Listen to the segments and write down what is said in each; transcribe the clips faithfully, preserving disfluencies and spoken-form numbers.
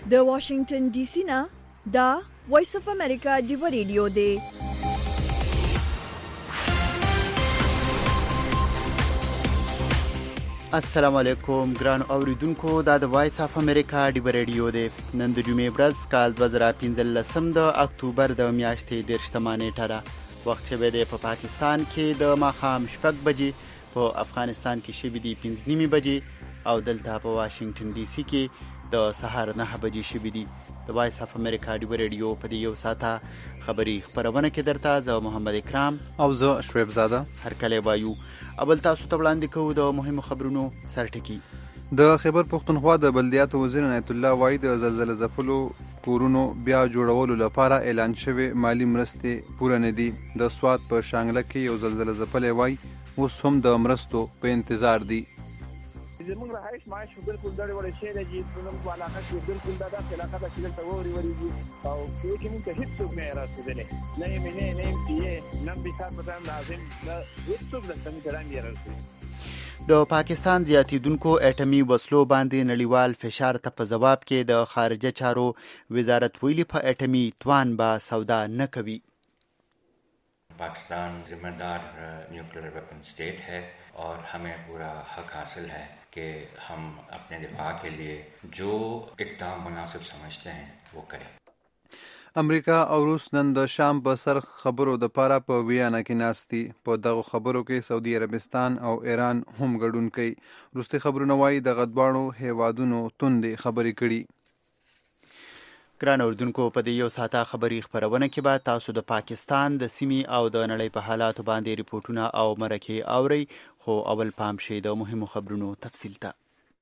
د واشنگټن ډي سي نه دا وایس اف امریکا ډیو ریډیو دی. السلام علیکم ګران اوریدونکو، دا د وایس اف امریکا ډیو ریډیو دی. نن د جمعې ورځ کال دوه زره پنځلسم د اکتوبر د میاشتې دېرشتمه نیټه ده. وخت شوی دی په پاکستان کې د ماښام شپږ بجې، په افغانستان کې شوي دي پنځه نیمې بجې او دلته په واشنگټن ډي سي کې د سهار نهه بجې شوي دي. د وایس اف امریکا ډیو ریډیو په دې یو ساعته خبري خبرونه کې درته زه محمد اکرام او زه شعیب زاده هر کله وایو. اول تاسو ته وړاندې کوو د مهمو خبرونو سرټکی. د خیبر پختونخوا د بلدیاتو وزیر عنایت الله وایي د زلزلې ځپلو کورونو بیا جوړولو لپاره اعلان شوی مالی مرستې پوره نه دي. د سوات په شانګله کې یو زلزلې ځپلی وایي اوس هم د مرستو په انتظار دي. زموږ رهایش معاش بالکل دړې وړې شی دی چې زموږ په علاقه کې بالکل دا داسې علاقه ده چې دلته واورې ورېږي او په دې کې موږ ته هېڅ څوک نه یې رارسېدلی، نه یې مې نه یم پي یې نه بېکار په ټایم لازم نه هېڅ څوک دلته موږ ته رنګ یې رارسېږي. د پاکستان زیاتېدونکو اټمي وسلو باندې نړیوال فشار ته په ځواب کې د خارجه چارو وزارت ویلي په اټمي توان به سودا نه کوي. पाकिस्तान जिम्मेदार nuclear weapon state है और हमें पूरा हक हासिल है कि हम अपने दिफा के लिए जो इक़दाम मुनासिब समझते हैं वो करें. امریکا او روس نن د شام په سر خبرو د پاره په ویانا کې ناست دي. په دغه خبرو کې سعودي عربستان او ایران هم ګډون کوي. وروستي خبرونه وایي دغه دواړو هیوادونو توندې خبرې کړي. ګران اوریدونکو، په دې یو ساعته خبري خبرونه کې به تاسو د پاکستان د سیمې او د نړۍ په حالاتو باندې ریپورتونه او مرکې اورئ، خو اول پام شي د مهمو خبرونو تفصیل ته.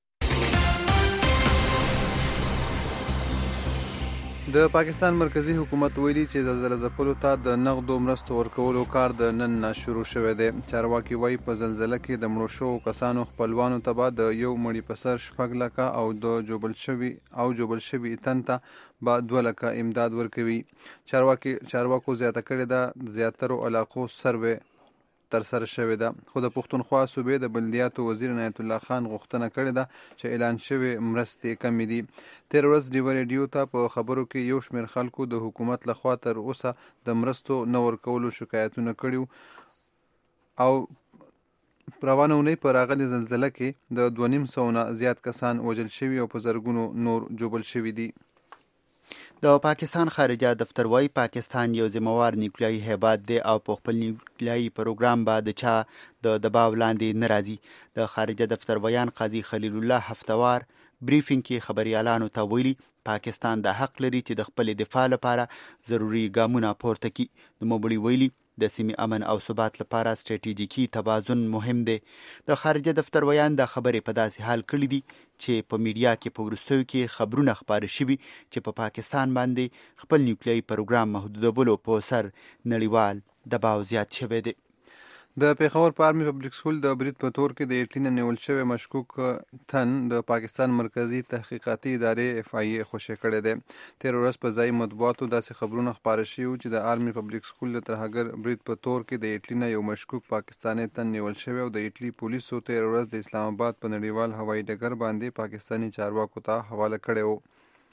د پاکستان مرکزی حکومت ویلي چې زلزلې ځپلو ته د نغدو مرستو ورکولو کار د نن نه شروع شوی دی. چارواکي وایي په زلزله کې د مړو شوو کسانو خپلوانو ته به د یو مړي په سر شپږ لکه او د جوبل شوي او جوبل شوي تن ته به دوه لکه امداد ورکوي. چارواکي چارواکو زیاته کړې ده زیاترو علاقو سروې تر سره شوې ده، خو د پښتونخوا صوبې د بلدیاتو وزیر عنایت الله خان غوښتنه کړې ده چې اعلان شوې مرستې کمې دي. تېره ورځ ډیو ریډیو ته په خبرو کې یو شمېر خلکو د حکومت لخوا تر اوسه د مرستو نه ورکولو شکایتونه کړي او روانه اونۍ په راغلې زلزله کې د دوه نیم سوه نه زیات کسان وژل شوي او په زرګونو نور جوبل شوي دي. د پاکستان خارجه دفتر وايي پاکستان یو ذمہوار نیوکلیایي هیواد دی او په خپل نیوکلیایي پروګرام به د چا د دباو لاندې نه راځي. د خارجه دفتر ویان قاضي خلیل الله هفتوار بریفینګ کې خبريالانو ته ویلي پاکستان د حق لري چې د خپل دفاع لپاره ضروري ګامونه پورته کړي. نوموړي ویلي د سیمې امن او ثبات لپاره ستراتیژیکي توازن مهم دی. د خارجه دفتر ویان دا خبرې په داسې حال کړي دي چې په میډیا کې په وروستیو کې خبرونه خپاره شوي چې په پاکستان باندې خپل نیوکلیایي پروګرام محدودولو په سر نړیوال دباو زیات شوی دی. د پیښور په آرمي پبلک سکول د برید په تور کې د ایټلین نیول شوی مشکوک تن د پاکستان مرکزی تحقیقاتي ادارې اف آی ای خوشی کړی دی. تېره ورځ په ځایي مطبوعاتو داسې خبرونه خپاره شوي چې د آرمي پبلک سکول د ترهګر برید په تور کې د ایټلین یو مشکوک پاکستانی تن نیول شوی او د ایټلی پولیسو تېره ورځ د اسلام آباد په نړیوال هوایي ډګر باندې پاکستانی چارواکو ته حواله کړی و.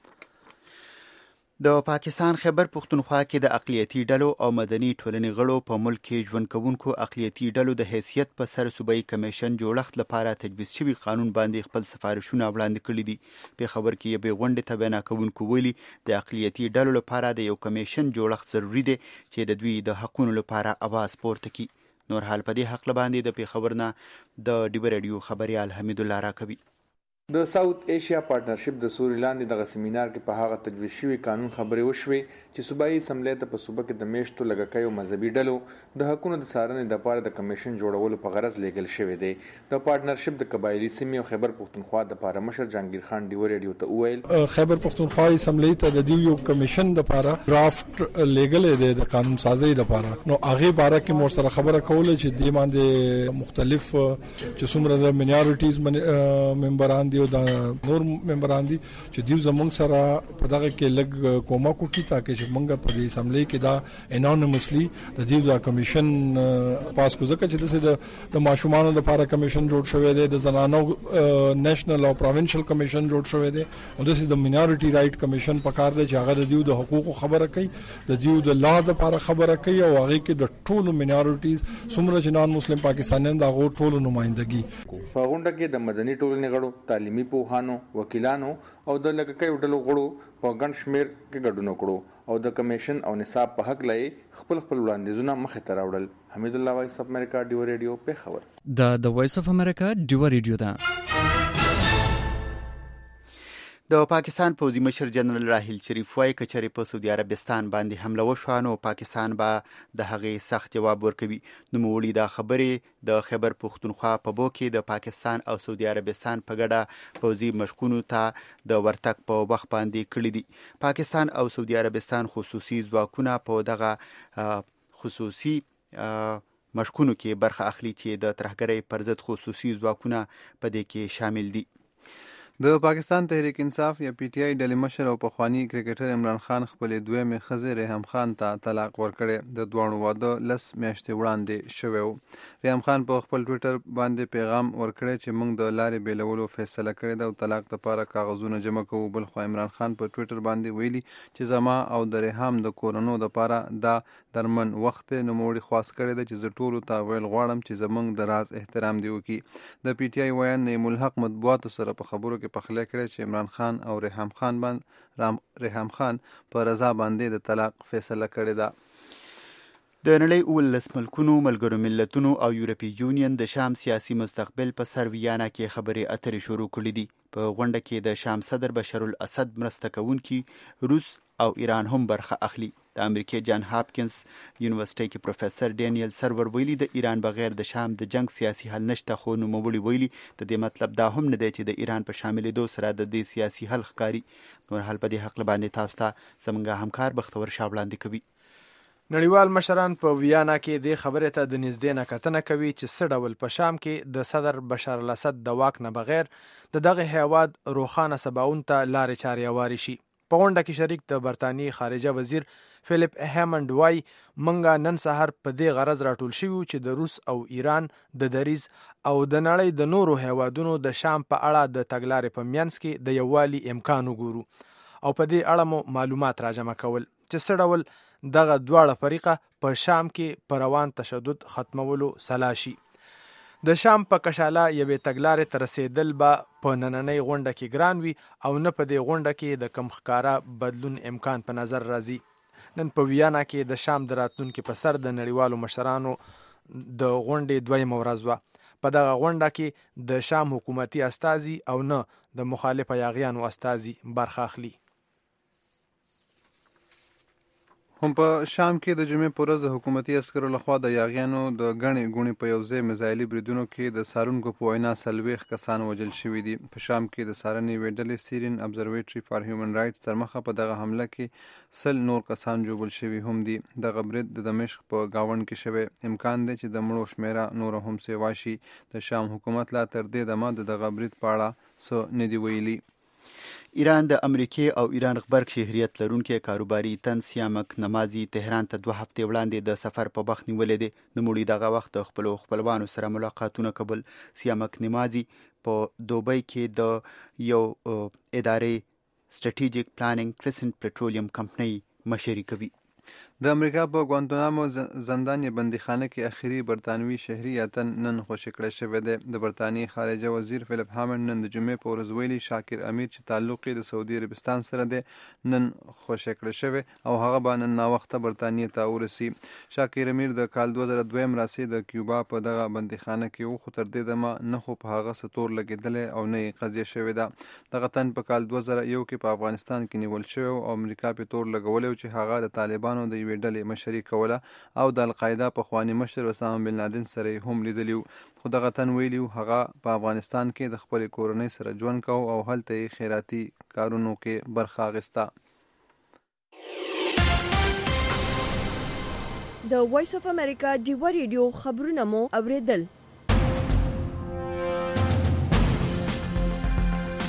د پاکستان خیبر پختونخوا کې د اقلیتي ډلو او مدني ټولنې غړو په ملک کې ژوند کوونکو اقلیتي ډلو د حیثیت په سر صوبایي کمیشن جوړښت لپاره تجویز شوي قانون باندې خپل سفارشونه وړاندې کړي دي. په خبر کې یوې غونډې ته وینا کوونکو ویلي د اقلیتي ډلو لپاره د یو کمیشن جوړښت ضروري دی چې د دوی د حقونو لپاره اواز پورته کړي. نور حال په دې حق باندې د پیښور نه د ډیو ریډیو خبريال حمید الله راکوي. د ساوث ایشیا پارټنرشپ د سوري لاندې دغه سیمینار کې په هغه تجویز شوي قانون خبرې وشوې چې صوبایي اسمبلی ته په صوبه کې د میشتو لږکیو مذهبي ډلو د حقونو د څارنې دپاره د کمیشن جوړولو په غرض لیږل شوی دی. د پارټنرشپ د قبایلي سیمې او خیبر پختونخوا دپاره مشر جهانګیر خان ډیو ریډیو ته وویل خیبر پختونخوا اسمبلی ته د دې یو کمیشن دپاره ډرافټ لیږلی دی د قانون سازۍ دپاره. نو هغې باره کې مور سره خبره کوله چې دې باندې مختلف چې څومره د مینارټیز ممبران دي رادیو دا نور ممبران دي چې دیو زمونږ سره په دغه کې لګ کومه کو کی تاکي چې مونږ په دې اسمبلی کې دا انونیمسلی د دیو دا کمیشن پاس کو ځکه چې د ماشومانو لپاره کمیشن جوړ شوی دی، د زنانو نېشنل او پروینشل کمیشن جوړ شوی دی، او د مینورټي رائټ کمیشن په کار دی چې هغه د دیو د حقوقو خبره کوي، د دیو د لا لپاره خبره کوي، او هغه کې د ټولو مینورټیز څومره چې نان مسلم پاکستانیان د هغو ټولو نمائندګي. په غونډه کې د مدني ټولنې غړو، تعلیمي پوهانو، وکیلانو او د لږکیو ډلو غړو په ګڼ شمېر کې ګډون وکړو او د کمیشن او نصاب په حق لای خپل خپل وړاندیزونه مخې ته راوړل. حمید الله وایس اف امریکا ډیو ریډیو پیښور. د د وایس اف امریکا ډیو ریډیو دا د پاکستان پوځي مشر جنرال راحیل شریف وايي کچري په سعودي عربستان باندې حمله وشوه نو پاکستان به د هغې سخت جواب ورکوي. نوموړي دا خبرې د خیبر پختونخوا په بو کې د پاکستان او سعودي عربستان په ګډه پوځي مشقونو ته د ورتګ په وخت باندې کړي دي. پاکستان او سعودي عربستان خصوصي ځواکونه په دغه خصوصي مشقونو کې برخه اخلي چې د ترهګرۍ پر ضد خصوصي ځواکونه په دې کې شامل دي. د پاکستان تحریک انصاف یا پی ټی آی ډلې مشر او پخوانی کرکټر عمران خان خپلې دویمې ښځې ریحام خان ته طلاق ورکړی. د دواړو واده لس میاشتې وړاندې شوی و. ریحام خان په خپل ټویټر باندې پیغام ورکړی چې موږ د لارې بیلولو فیصله کړې ده او طلاق لپاره کاغذونه جمع کوو. بل خو عمران خان په ټویټر باندې ویلي چې زما او د ریحام د کورنو لپاره دا درمن وخت نوموړي خواست کړی ده چې زه ټولو ته ویل غواړم چې زموږ د راز احترام دی وکړي. د پی ټی آی ویان نعیم الحق مطبوعاتو سره په خبرو کې پخلی کړی چې عمران خان او ریحام خان باندې ریحام خان په رضا باندې د طلاق فیصله کړې ده. د نړۍ اولس ملکونو، ملګرو ملتونو او یورپي یونین د شام سیاسي مستقبل په سر ویانا کې خبرې اترې شروع کړې دي. په غونډه کې د شام صدر بشار الاسد مرسته کوونکي روس او ایران هم برخه اخلي. د امریکای جان هاپکینز یونیورسيټي کې پروفیسور ډینیل سرور ویلي د ایران بغیر د شام د جنگ سیاسي حل نشته، خو نوموړي ویلي د دې مطلب دا هم نه دی چې د ایران په شاملېدو سره د دې سیاسي حل ښکاري. نور حال په دې حق باندې تاسو ته زموږ همکار بختور شاه وړاندې کوي. نړیوال مشران په ویانا کې د خبرې ته د نږدې نه کتنه کوي چې څه ډول په شام کې د صدر بشار الاسد د واک نه بغیر د دغه هیواد روښانه سباون ته لارې چارې هوارې شي. په غونډه کې شریک د برطانیې خارجه وزیر فلیپ هیمنډ وای منګه نن سهار په دې غرض راټول شوي چې د روس او ایران د دریز او د نړۍ د نورو هیوادونو د شام په اړه د تګلارې په منځ کې د یووالي امکان وګورو او په دې اړه مو معلومات راجمع کول چې څه ډول دغه دواړه فریقه په شام کې پر روان تشدد ختمولو سلا شي. د شام په کشاله یوې تګلارې ته رسېدل به په نننۍ غونډه کې ګران وي او نه په دې غونډه کې د کم ښکاره بدلون امکان په نظر راځي. نن په ویانا کې د شام د راتلونکي په سر د نړیوالو مشرانو د غونډې دویمه ورځ وه. په دغه غونډه کې د شام حکومتي استازي او نه د مخالفه یاغیانو استازي برخه اخلي. هم په شام کې د جمعې په ورځ د حکومتي عسکرو لخوا د یاغیانو د ګڼې ګوڼې په یو ځای میزایلي بریدونو کې د څارونکو په وینا څلوېښت کسان وژل شوي دي. په شام کې د څارنې یوې ډلې سیرین ابزرویټري فار هیومن رایټس تر مخه په دغه حمله کې سل نور کسان ژوبل شوي هم دي. دغه برید د دمشق په گاونډ کې شوی. امکان دی چې د مړو شمیره نور هم سیوا شي. د شام حکومت لا تر دې دمه د دغه برید په اړه څه نه دي ویلي. ایران د امریکې او ایران غبرګ شهریت لرونکي کاروباري تن سیامک نمازي تهران ته دوه هفتې وړاندې د سفر په وخت نیولې دي. نوموړي دغه وخت د خپلو خپلوانو سره ملاقاتونه کول. سیامک نمازي په دوبۍ کې د یو ادارې سټریټیجیک پلانینګ کریسنټ پټرولیم کمپنۍ مشري کوي. د امریکا په ګوانتانامو زندان یا بندیخانه کې اخري برطانوي شهري اتن نن خوشي کړی شوی دی. د برطانیې خارجه وزیر فلیپ هامنډ نن د جمعې په ورځ ویلي شاکر امیر چې تعلق یې د سعودي عربستان سره دی نن خوشي کړی شوی او هغه به نن ناوخته برطانیې ته ورسي. شاکر امیر د کال دوه زره دویم راسي د کیوبا په دغه بندیخانه کې و، خو تر دې دمه نه خو په هغه څه تور لګېدلی او نه یې قضیه شوې ده. دغه تن په کال دوه زره یو کې په افغانستان کې نیول شوی او امریکا پې تور لګولی چې هغه د طالبانو د یوې ډلې مشري کوله او د القاعده پخواني مشر اسامه بن لادن سره هم لیدلی و. خو دغه تن ویلي هغه په افغانستان کې د خپلې کورنۍ سره ژوند کوو او هلته یې خیراتي کارونو کې برخه اخیسته. د وایس اف امریکا ډیو ریډیو خبرونه مو اوریدل.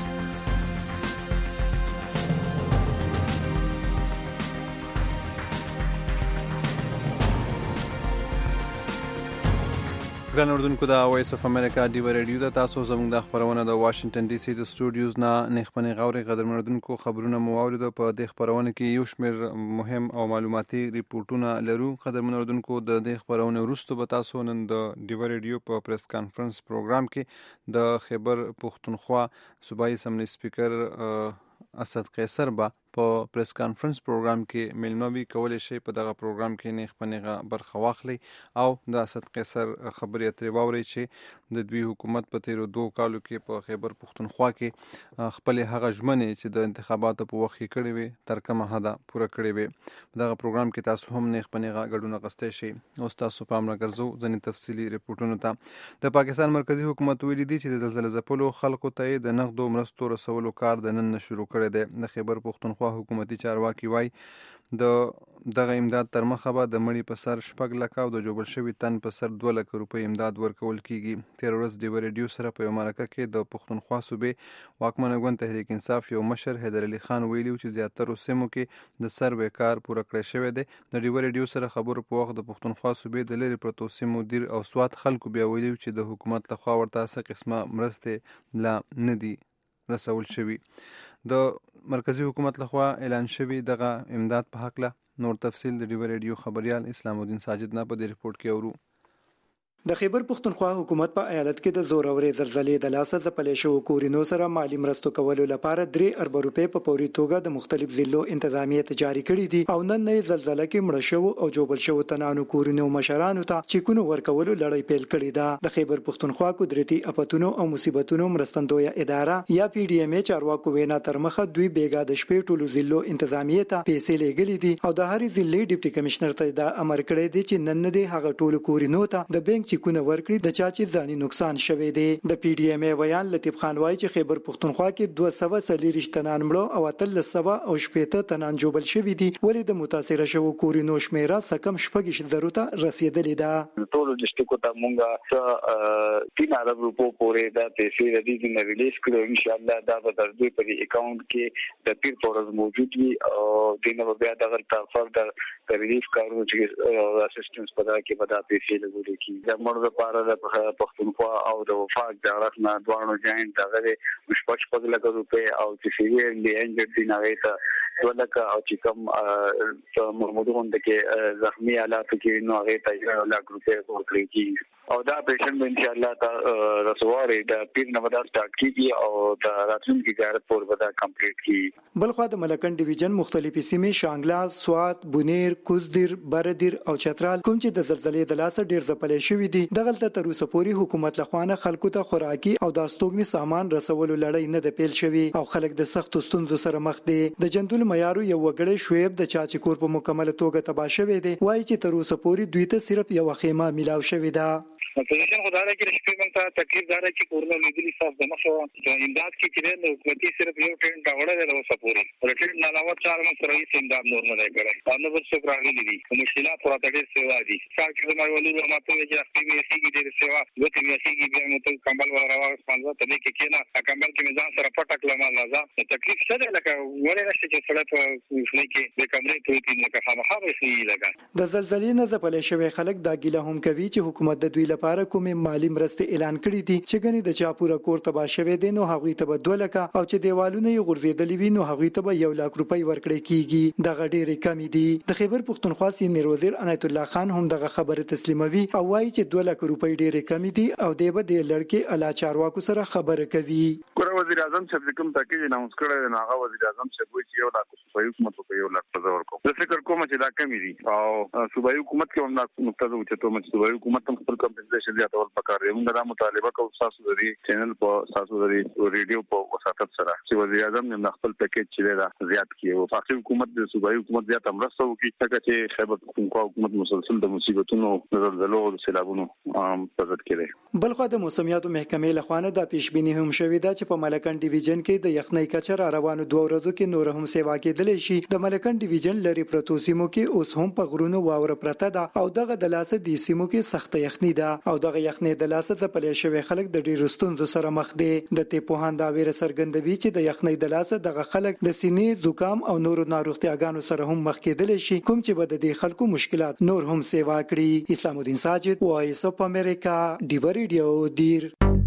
ګران اردوونکو د وایس اف امریکا ډیو ریډیو د تاسو زموږ د خبرونه د واشنگټن ډي سي د سټوډیوز نه نخبني غوري قدر اردوونکو خبرونه موارد په د خبرونه کې یو شمېر مهم او معلوماتي ریپورتونه لرو. قدر اردوونکو د د خبرونه وروسته به تاسو نن د ډیو ریډیو په پریس کانفرنس پروګرام کې د خیبر پختونخوا صوبایي اسمبلی سپیکر اسد قیصر به په پریس کانفرنس پروګرام کې ملموي کولای شي په دغه پروګرام کې نه خپنه برخه واخلي او د اسد قیصر خبرې اترې واوري چې د دوی حکومت په تیرو دوه کالو کې په خیبر پختونخوا کې خپل هغه ژمنې چې د انتخاباتو په وخت کې کړې وي تر کومه حد پوره کړې وي. په دغه پروګرام کې تاسو هم نه خپنه غړونه غستې شي. او تاسو پام راګرځو ځنې تفصيلي ریپورتونو ته. د پاکستان مرکزی حکومت ویلي دی چې د زلزلې ځپلو خلکو ته د نقدو مرستو رسولو کار د نن شروع کړی دی. د خیبر پختونخوا حکومتي چارواکي وای د دغه امداد تر مخه به د مړي په سر شپږ لکه او د جوړ شوي تن په سر دوه لکه روپۍ امداد ورکول کیږي. تیر ورځ د ریډیو سره په یو مرکه کې د پښتونخوا صوبې واکمنه ګوند تحریک انصاف یو مشر حیدر علي خان ویلي چې زیاتره سیمو کې د سروې کار پوره کړی شوی دی. د ډیو ریډیو سره خبرو په وخت د پښتونخوا صوبې د لری پروتو سیمو دیر او سوات خلکو بیا ویلي چې د حکومت لخوا ورته څه قسمه مرستې لا نه دي رسول شوی. د مرکزی حکومت لخوا اعلان شوی دغه امداد په حق له نور تفصیل د ډیو ریډیو خبريال اسلام الدین ساجد نه په دې ریپورت کې اورو. د خیبر پختونخوا حکومت په ایالت کې د زورورې زلزلې د لاسه ځپلې شو کورینو سره مالی مرستو کولو لپاره درې ارب روپۍ په فوري توګه د مختلف ضلعو انتظامیه ته جاری کړي دي او نن نه زلزلې کې مړ شو او جوړ شو تنانو کورینو مشرانو ته چیکونو ورکولو لړۍ پیل کړې ده. د خیبر پختونخوا قدرتي اپاتونو او مصیبتونو مرستندویه اداره یا پی ډی ایم ای چارواکو وینا تر مخه دوی بیګا د شپې ټولو ضلعو انتظامیه ته پیسې لګلې دي او د هرې ضلع ډیپټي کمشنر ته دا امر کړی دی چې نن نه هغه ټولو کورینو ته د بانک چیکونه ورکړي د چا چې ځاني نقصان شوه دی. د پی ډی ایم ای ویان لطیف خان وایي چې خیبر پختونخوا کې دوه سوه څلوېښت تنان مړه او اتل سوه او شپېته تنان جوړل شوي دي ولې د متاثره شوو کورینو شمیره سکم شپږ زرو ته رسیدلې ده. ټول ډیسټریکټ ته مونږه تین ارب روپو پورې دا پیسې د دې نه ریلیز کړو. ان شاء الله دا به د دوی په اکاونټ کې د پیر فورز موجود وي او دینه بیا دغه تفر د ریلیف کارو چې اسسټنس په دا کې به دا پیسې لګول کیږي. د مړو لپاره د پښتونخوا او د وفاق د راتنا دوانو جاین دغه مشپش په لګو روپے او چې سیویر دی انجر دی نه ته ولکه او چې کوم مرمودون د کې زخمی حالات کې نو هغه ته یو لک روپے ورکړي کی او دا پیشن ان شاء الله تا رسواري د پیر نه ودا سٹارټ کیږي او د راتلونکي زیارت پور ودا کمپلیټ کی. بلخوا د ملکن ډیویژن مختلفې سیمې شانګلا، سوات، بونیر، کوزدیر، بردیر او چترال کوم چې د زلزلې د لاسه ډیر ځپلې شوې دي دغلته تر اوسه پورې حکومت لخوانه خلکو ته خوراکي او د استوګني سامان رسولو لړۍ نه د پیل شوی او خلک د سخت ستونزو سره مخ دي. د جندول معیارو یو وګړی شعیب د چاچی کور په مکمل توګه تباہ شوی دی وایي چې تر اوسه پورې دوی ته صرف یو خیمه ملاو شوی ده. پوزیشن خدای کې شپې مونږ ته تکلیف دار چې کورونه لیدلی صاحب د مخه د امداد کې چې د حکومتي صرف یو ټین دا وړه د اوسه پورې رټین نه علاوه چار مو سره یې امداد نور نه کړي نو بل څه راغلي دي مشکلات پراته ډېر سیوا دي. څنګه چې زموږ ولې ماته چې خپل یې سیګي ډېر سیوا وته یې سیګي بیا مو ته کمبل ولا راوړ څنګه ته کې کې نه کمبل کې میزان سره پټک لمه لازم تکلیف څه لکه ولې نشته چې سره په فلې کې د کمرې ته کې نه خامخا به شي لګا. د زلزلې نه ځپلې شوی خلک دا ګیله هم کوي چې حکومت د دوی لپاره کومې مالی مرستې اعلان کړې دي چې ګنې د چا پورا کور تباہ شوی دی نو هغوی ته به دوه لکه او چې دیوالونه یې غورځېدلي وي نو هغوی ته به یو لاک روپۍ ورکړی کیږي. دغه ډېرې کمې دي. د خیبر پختونخوا سینیر وزیر عنایت الله خان هم دغه خبره تسلیموي او وایي چې دوه لک روپۍ ډېرې کمې دي او دی به د لړکې اعلی چارواکو سره خبره کوي. ګوره وزیر اعظم صاحب کوم پاکیج اناونس کړی دی هغه وزیر اعظم صاحب وایي چې یو لاک صوبایي حکومت په یو لاک په ورکو. زه فکر کوم چې دا کمې دي او صوبایي حکومت کې هم دا نقطه ده چې ته صوبایي حکومت هم خپل کمپنسیشن زیاتول پکار دی. موږ دا مطالبه کوو تاسو د دې چینل په تاسو د ریډیو په وساتت سره چې وزیر اعظم د خپل پاکیج چې دا زیات کړي او وفاقي حکومت د صوبایي حکومت زیات مرسته وکړي څنګه چې خیبر پختونخوا حکومت مسلسل د مصیبتونو زلزلو او سیلابونو په ضد کې دی. بلخو د موسمیاتو محکمې لخوا نه د پیشبینی هم شوې ده چې په په ملکن ډیویژن کې د یخنۍ کچه را روانو دوه ورځو کې نور هم سیوا کېدلی شي. د ملکن ډیویژن لري پروتو سیمو کې اوس هم په غرونو واوره پرته ده او دغه د لاسه د سیمو کې سخت یخنۍ ده او دغه یخنۍ د لاسه د پلي شوی خلک د ډیرو ستونزو سره مخ دي. د تپوهان دا ویره څرګندوي چې د یخنۍ د لاسه دغه خلک د سینې زکام او نورو ناروغتیاګانو سره هم مخ کېدلی شي، کوم چې به د دې خلکو مشکلات نور هم سیوا کړي. اسلام الدین ساجد، وایس اف امریکا، ډیو ریډیو دیر.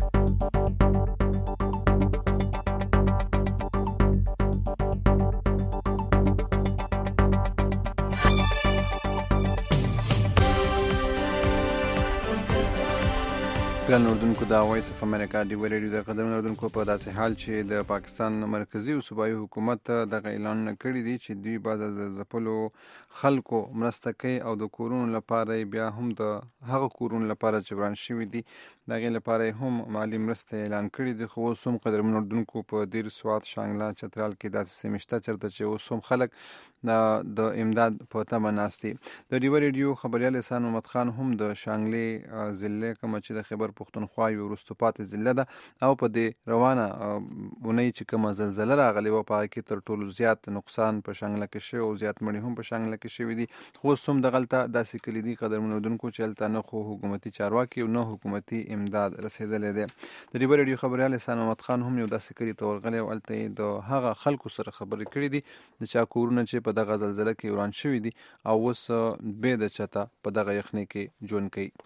ګران اردوونکو، د وایس اف امریکا ډیو ریډیو د قدرمن اردوونکو په داسې حال چې د پاکستان مرکزی او صوبایي حکومت دغه اعلان کړی دی چې دوی بعد د ځپلو خلکو مرسته کوي او د کورونو لپاره بیا هم د هغه کورونو لپاره چې وران شوي دي د هغې لپاره هم مالي مرسته اعلان کړي دي. خو اوس هم قدرمن اردوونکو په دیر، سوات، شانګله، چترال کې داسې سیمې شته چېرته چې اوس هم خلک د امداد په تمه ناست دي. د ډیو ریډیو خبریال احسان محمد خان هم د شانګلې ضلع کومه چې د خیبر پښتونخوا یو وروسته پاتې ضلع ده او په دې روانه اونۍ چې کومه زلزله راغلې وه په هغه کې تر ټولو زیات نقصان په شانګله کې شوی او زیات مړي هم په شانګله کې شوي دي. خو اوس هم دغلته داسې کلي دي قدرمن اردوونکو چې هلته نه خو حکومتي چارواکي او نه حکومتي امداد رسېدلی دی. د ډیو ریډیو خبریال احسان محمد خان هم یو داسې کلي ته ورغلی او هلته یې د هغه خلکو سره خبرې کړې دي د چا کورونه چې په دغه زلزله کې وران شوي دي او اوس بې د چته په دغه یخنۍ کې ژوند کوي.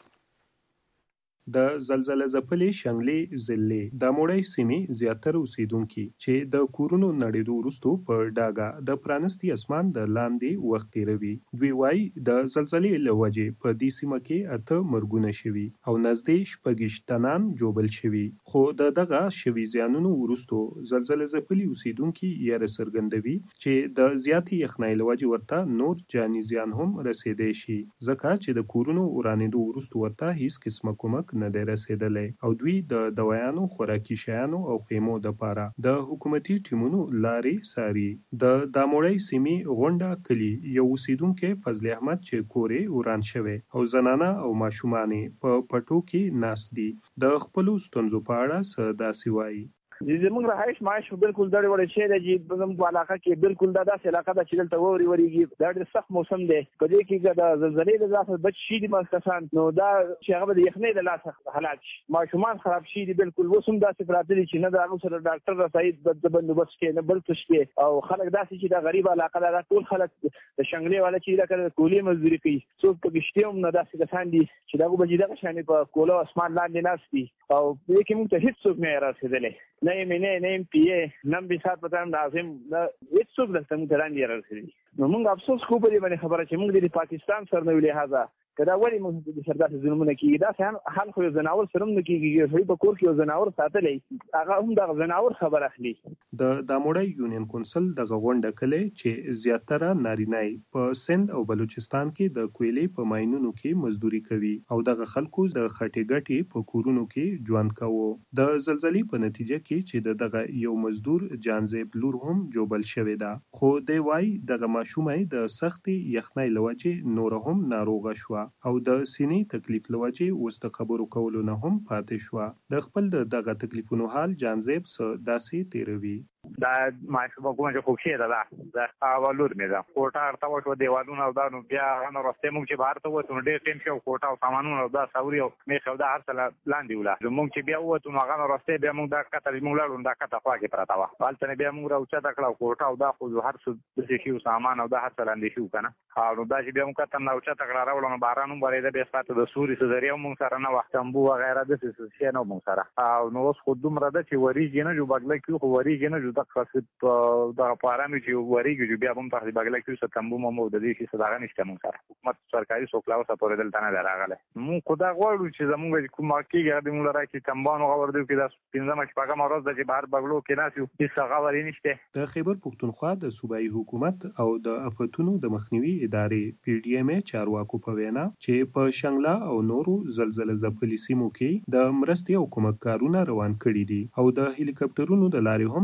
د زلزلې ځپلې شانګلې ضلع د موړی سیمې زیاتره اوسیدونکي چې د کورونو نړېدو وروسته په ډاګه د پرانستي اسمان د لاندې وخت تېروي. دوی وایي د زلزلې له وجې په دې سیمه کې اته مرګونه شوي او نږدې شپږ تنان ژوبل شوي. خو د دغه شوي زیانونو وروسته زلزلې ځپلي اوسیدونکي یاره څرګندوي چې د زیاتې یخنۍ له وجې ورته نور جاني زیان هم رسېدی شي، ځکه چې د کورونو ورانېدو وروسته ورته هیڅ قسمه کومک نه دی رسېدلی او دوی د دوایانو، خوراکي شیانو او خیمو دپاره د حکومتي ټیمونو لارې څاري. د داموړی سیمې غونډه کلي یو اوسیدونکی فضل احمد چې کور یې وران شوی او زنانه او ماشومان یې په پټو کې ناست دي د خپلو ستونزو په اړه څه داسې وایي. زموږ رهایش معاش بالکل دړې وړې شی دی چې زموږ په علاقه کې بالکل دا داسې علاقه ده چې دلته واورې ورېږي. دا ډېر سخت موسم دی. په دې کې که د زلزلې له لاسه بچ شي دي بعض کسان، نو دا چې هغه به د یخنۍ له لاسه هلاک شي. ماشومان خراب شي دي بالکل. اوس هم داسې پراته دي چې نه د هغو سره ډاکټر رسایي د بندوبست شته نه بل څه شته او خلک داسې چې دا غریب علاقه ده. دا ټول خلک د شانګلې والا چې دا کله کولې مزدوري کوي، څوک پکې شته هم نه. داسې کسان دي چې دغه به دغه شانې په کولو اسمان لاندې ناست دي او په دې کې موږ ته هېڅ څوک نه رسېدلی، نه یم نه نه یم پی ای نم بسات پتام لازم هیڅ څوک دلته موږ ته لاندې رارسېدي. نو موږ افسوس کوو په دې باندې خبره چې موږ د پاکستان سره نه وي لحاظه که دا ولې موږ د سره داسې ظلمونه کېږي. داسې حال خو یو ځناور سره هم نه کېږي. سړي په کور کې یو ځناور ساتلی هغه هم دغه ځناور خبر اخلي. د داموړی یونین کونسل دغه غونډه کلی چې زیاتره نارینه په سند او بلوچستان کې د کویلې په ماینونو کې مزدوري کوي او دغه خلکو د خټې ګټې په کورونو کې ژوند کوو. د زلزلې په نتیجه کې چې د دغه یو مزدور جانزیب لور هم جوبل شوې ده، خو دی وایي دغه ماشومه د سختې یخنۍ له وجې نوره هم ناروغه شوه او د سینې تکلیف له وجې اوس د خبرو کولو نه هم پاتې شوه. د خپل د دغه تکلیفونو حال جانزیب څه داسې تېروي. دا ماشومه کومه چې خوب شي ده دا هغه لور مې ده. کوټه ورته وشوه، دیوالونه او دا نو بیا هغه نو رستې موږ چې بهر ته ووتو نو ډېر ټیم شو. کوټه او سامانونه او دا ساوري او میخ او دا هر څه لاندې وله. موږ چې بیا ووتو نو هغه نو رستې بیا موږ دا کته موږ لاړو دا کته خوا کې پرته وه. هلته نه بیا موږ راوچته کړه کوټه او دا خو هر څه داسې شي سامان او دا هر څه لاندې شو که نه. نو دا چې بیا موږ کته راوچته کړه راوړه نو باران هم ورېده. بیا ساته د سوري څه ذریعه موږ سره نه وه، تمبو وغیره داسې څه شی نه موږ سره. او نو اوس خو دومره ده چې ورېږي نه جو بګله کښې خو ورېږي نه جو دغه دغه په ارامي چې ورېږي جو بیا به هم تاسې بګله کښې څه تمبو ممو د دې شي څه دغه نشته موږ سره. حکومت سرکاري څوک لا اوسه پورې دلته نه دی راغلی. موږ خو دا غواړو چې زموږ چې کوم کېږي هغه دې موږ له راکړي تمبان هغه ورده کړي. دا پنځمه شپږمه ورځ ده چې بهر بګلو کې ناست یو، هېڅ هغه ورې نشته. د خیبر پښتونخوا د صوبایي حکومت او د افتونو د مخنیوي ادارې پی ډي ایم ای چارواکو په وینا چې په شانګله او نورو زلزله ځپلي سیمو کې د مرستې او کومک کارونه روان کړي دي او د هلیکاپټرونو د لارې هم دغه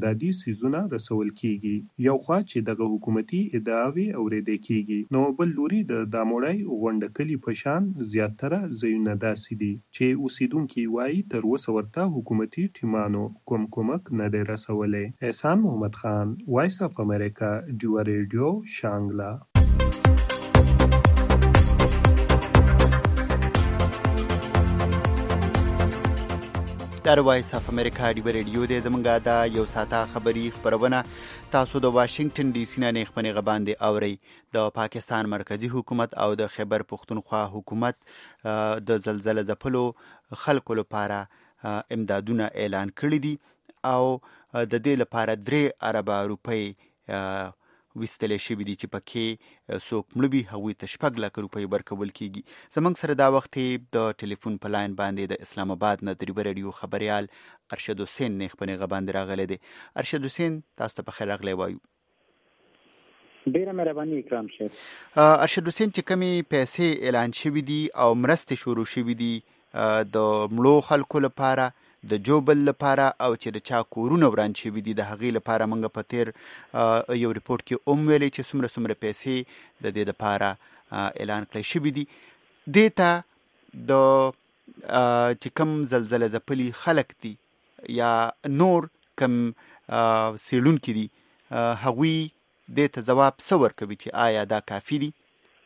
امدادي سیزونه رسول کیږي. یو خوا چې دغه حکومتي ادعاوې اورېدل کیږي، نو بل لوري د داموړی غونډه کلي په شان زیاتره ځایونه داسې دي چې اوسیدونکي وایي تر اوسه ورته حکومتي ټیمانو کوم کومک نه دی رسولی. احسان محمد خان، وایس اف امریکا، ډیوه ریډیو، شانګله. در وایس اف امریکا ډیوه ریډیو دی. زمونږ دا یو ساعته خبري خپرونه تاسو د واشنگټن ډي سي نه نیغ باندې اورئ. د پاکستان مرکزی حکومت او د خیبر پختونخوا حکومت د زلزلې ځپلو خلکو لپاره امدادونه اعلان کړي دي او د دې لپاره درې اربه روپۍ وستلې شوي دي چې پکې څوک مړه وي هغوی ته شپږ لکه روپۍ ورکول کیږي. زموږ سره دا وخت د ټلیفون په لاین باندې د اسلام آباد نه د ډیوه ریډیو خبریال ارشد حسین نیغ په نیغه باندې راغلی دی. ارشد حسین، تاسو ته پخیر راغلی وایو. ډیره مهرباني اکرام شیخ. ارشد حسین، چې کمی پیسې اعلان شوي دي او مرستې شروع شوي دي د مړو خلکو لپاره، د جوبل لپاره او چې د چا کورونه وران شوي دي د هغې لپاره، موږ په تیر یو ریپورټ کې هم ویلې چې څومره څومره پیسې د دې لپاره اعلان کړی شوي دي. دې ته د چې کوم زلزله ځپلي خلک دي یا نور کوم څېړونکي دي هغوی دې ته ځواب څه ورکوي چې آیا دا کافي دي؟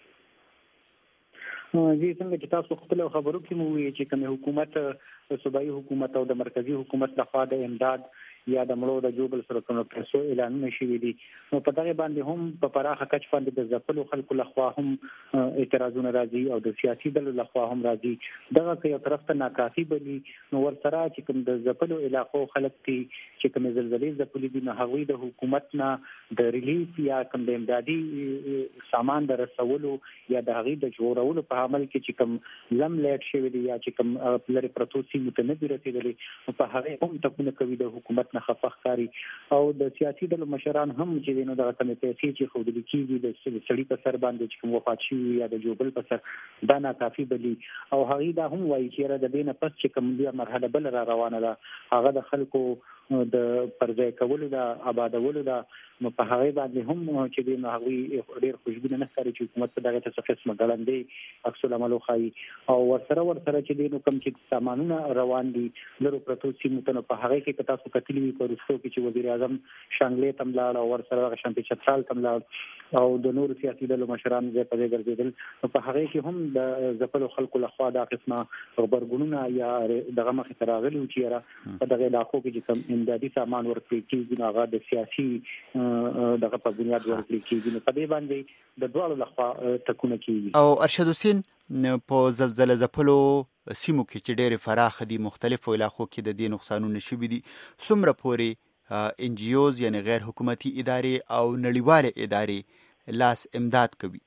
زه څنګه چې تاسو خپل خبرو کې مو وی چې کوم حکومت، صوبایي حکومت او د مرکزی حکومت لخوا د امداد یا د مړو د جوبل سره کوم پیسو اعلانونه شوي دي، نو په دغه باندې هم په پراخه کچ باندې د ځپلو خلکو لخوا هم اعتراضونه راځي او د سیاسي ډلو لخوا هم راځي. دغه که یو طرف ته ناکافي بلی، نو ورسره چې کوم د ځپلو علاقو خلک دي چې کوم زلزلې ځپلي دي، نو هغوی د حکومت نه د ریلیف یا کوم د امدادي سامان د رسولو یا د هغې د جوړولو په عمل کې چې کوم لم لیټ شوي دي یا چې کوم لرې پرتو سیمو ته نه دي رسېدلي، نو په هغې هم ټپونه کوي د حکومت نه خفه ښکاري. او د سیاسي ډلو مشران هم چې دی نو دغه کمې پیسې چې ښودل کېږي د سړي په سر باندې چې کوم وفات شوي یا د جوبل په سر، دا ناکافي بلي. او هغې دا هم وایي چې یاره د دې نه پس چې کوم بیا مرحله بله را روانه ده، هغه د خلکو د پرځای کولو ده، آبادولو ده، نو په هغې باندې هم چې دی نو هغوی ډېر خوشبینه نه ښکاري چې حکومت په دغې ته څه قسمه ګړندې عکس العمل وښایي. او ورسره ورسره چې دی نو کوم چې سامانونه روان دي لرو پرتو سیمو ته، نو په هغې کې که تاسو کتلي وي په وروستو کې چې وزیر اعظم شانګلې ته هم لاړ او ورسره دغه شانتي چترال ته هم لاړ او د نورو سیاسي ډلو مشران ځای په ځای ګرځېدل، نو په هغې کې هم د ځپلو خلکو لخوا دا قسمه غبرګونونه یا دغه مخې ته راغلي وو چې یاره په دغه علاقو کې چې کوم امدادي سامان ورکړل کېږي نو هغه د سیاسي دغه په بنیاد ورکړل کېږي، نو په دې باندې د دواړو لخوا ټکونه کېږي. او ارشد حسین، په زلزله ځپلو سیمو کې چې ډېرې فراخه دي، مختلفو علاقو کې د دې نقصانونه شوي دي، څومره پورې ان جی اوز یعنی غیر حکومتي ادارې او نړیوالې ادارې لاس امداد کوي؟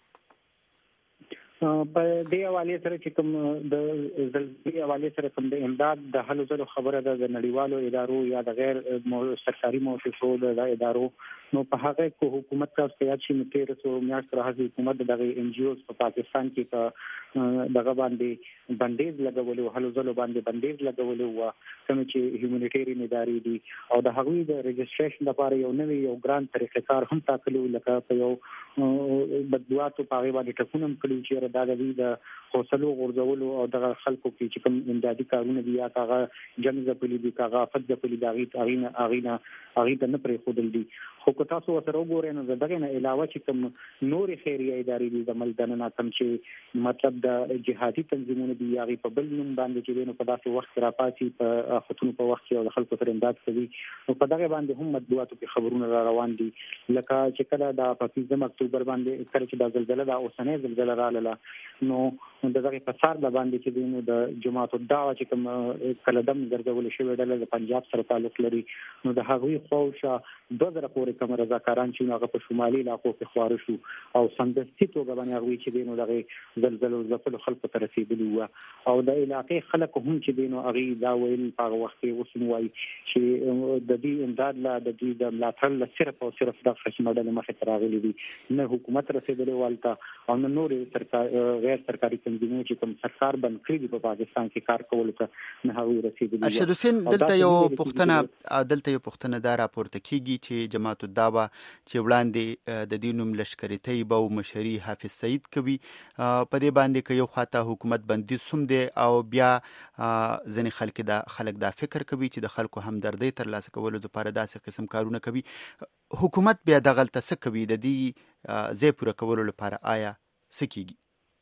په دې حوالې سره چې کوم د زلزلې حوالې سره کوم د امداد د هلو ځلو خبره ده د نړیوالو ادارو یا د غیر سرکاري مؤسسو د ادارو، نو په هغه کې حکومت تاسو یاد شي نو تیر څو میاشتې راځي حکومت دغه ان جی اوز په پاکستان کې په دغه باندې بندیز لګولو، هلو ځلو باندې بندیز لګولو و، کوم چې هیومانیټیرین ادارې دي او د هغوی د رجسټریشن لپاره یو نوی یو ګران طریقې کار هم ټاکلو، لکه په یو بدواتو په هغې باندې ټکونه هم کړي چې دا د دوی د حوصلو غورځولو او دغه خلکو کې چې کوم امدادي کارونه دي یا هغه جنګ ځپلي دي، هغه آفت ځپلي دي، هغې نه هغې ته نه پرېښودل دي. خو که تاسو ورسره وګورئ نو د دغې نه علاوه چې کوم نورې خیریه ادارې دي د ملک دننه، کوم چې مطلب د جهادي تنظیمونه دي، هغې په بل نوم باندې چې دی نو په داسې وخت کې راپاڅي په آفتونو په وخت کې او د خلکو سره امداد کوي، نو په دغې باندې هم مطبوعاتو کې خبرونه را روان دي، لکه چې کله د په پنځم اکتوبر باندې کله چې دا زلزله دا اوسنۍ زلزله راغله، نو د دغې په سر د باندې چې دی نو د جماعت الدعوه چې کوم کلدم ګرځولې شوې ډله د پنجاب سره تعلق لري، نو د هغوی خواوشا دوه زره پورې کوم رضاکاران چې هغه په شمالي علاقو کې خواره شو او سمدستي توګه باندې هغوی چې دی نو دغې زلزلو ځپلو خلکو ته رسېدلي وو، او د علاقې خلک هم چې دی نو هغې دا ویل په هغه وخت کې اوس هم وایي چې د دوی امداد له د دوی د ملاتړ له صرف او صرف دغه قسمه ډلې مخې ته راغلي دي، نه حکومت رسېدلی والته او نه نورې غیر سرکاري تنظیمونو چې کوم سرکار بند کړی دی په پاکستان کې کار کولو ته نه هغوی رسیدلي. ارشد حسین دلته یو پوښتنه دلته یو پوښتنه دا راپورته کیږي چې جماعت الدعوه چې وړاندې د دې نوم لشکري طیبه او مشري حافظ سعید کوي په دې باندې که یو خواته حکومت بندي سوم دی او بیا ځینې خلک دا خلک دا فکر کوي چې د خلکو همدردۍ ترلاسه کولو لپاره داسې قسم کارونه کوي. حکومت بیا دغلته څه کوي د دې ځای پوره کولو لپاره؟ آیا څه کیږي؟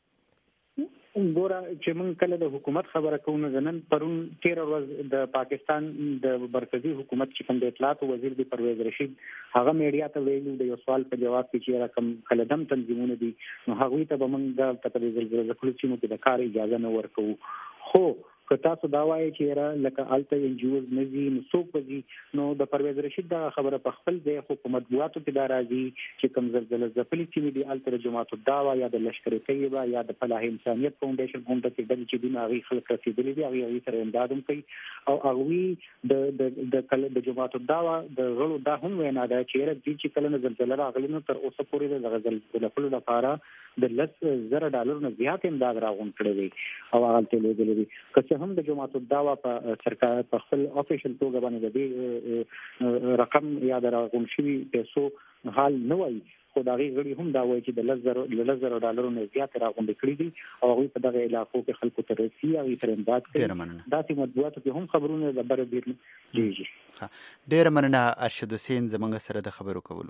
ګوره چې موږ کله د حکومت خبره کوو نو نن پرون تېره ورځ د پاکستان د مرکزي حکومت چې کوم د اطلاعاتو وزیر دی پرویز رشید هغه میډیا ته ویلي د یو سوال په جواب کې چې رقم کلدم تنظیمونه دي نو هغوی ته به موږ د تقریبا زلزلې ځپلو سیمو کې د کار اجازه نه ورکوو. خو که تاسو دا وایي چې را لکه الته ان جی اوز نزي نو څوک وځي نو د پرویز رشید دا خبره په خپل ځای خو په مطبوعاتو کې دا راځي چې کوم زلزلې ځپلې سیمې دي الته د جماعت الدعوه یا د لشکر طیبه یا د فلاح انسانیت فاونډیشن کوم ته چې د دې هغه خلک رسیدلي دي هغه هغه سره امداد هم کوي او هغه د د د د جماعت الدعوه د غړو دا هم وینا ده چې را دي چې کله نه زلزلې راغلي نو تر اوسه پورې د زلزلې په لپاره د لس زره ډالر نه زیات امداد راغون کړی دی او هغه ته لګلې دي که هم د جماعت الدعوه په سرکار په خپل افیشل توګه باندې د دې رقم یا د راغون شوی پیسو حال نه وایي خو دا غړي هم دا وایي چې د لس زره ډالرو نه زیات راغون کړی دي او هغوی په دغه علاقو کې خلکو ته رسي او یې تر امداد کوي. داسې مطبوعاتو کې هم خبرونه د بره بیر کېږي. ډېره مننه ارشد حسین زموږ سره د خبرو کولو.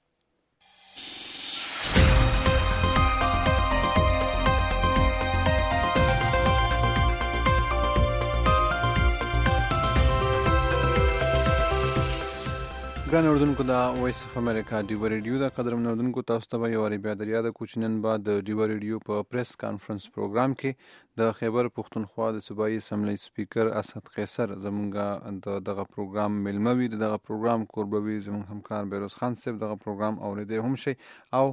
ګران اردوونکو دا وایس اف امریکا ډیو ریډیو دا قدرمن اردوونکو تاسو ته یو اړ بیا دریا د کوچنن بعد د ډیو ریډیو په پریس کانفرنس پروګرام کې د خیبر پښتونخوا د صوبایي اسمبلی سپیکر اسد قیصر زمونږ د دغه پروګرام ملموي دغه پروګرام کوربوي زمونږ همکار بیروز خان صاحب دغه پروګرام اوریدي هم شي او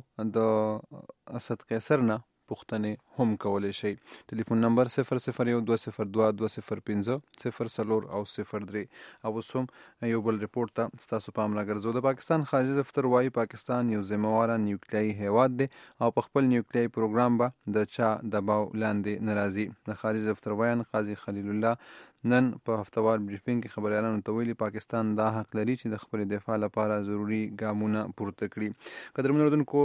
د اسد قیصر نه پوښتنې هم کولی شي. ټلیفون نمبر صفر صفر یو دوه صفر دوه دوه صفر پنځه صفر څلور او صفر درې. او اوس هم یو بل رپورټ ته ستاسو پام راګرځو. د پاکستان خارجي دفتر وایي پاکستان یو ذمهواره نیوکلیایي هیواد دی او په خپل نیوکلیایي پروګرام به د چا دباو لاندې نه راځي. د خارجي دفتر وایي قاضي خلیل الله نن په هفتوار بریفینګ کې خبريالانو ته ویلي پاکستان دا حق لري چې د خپل دفاع لپاره ضروري ګامونه پورته کړي. قدرمن اردوونکو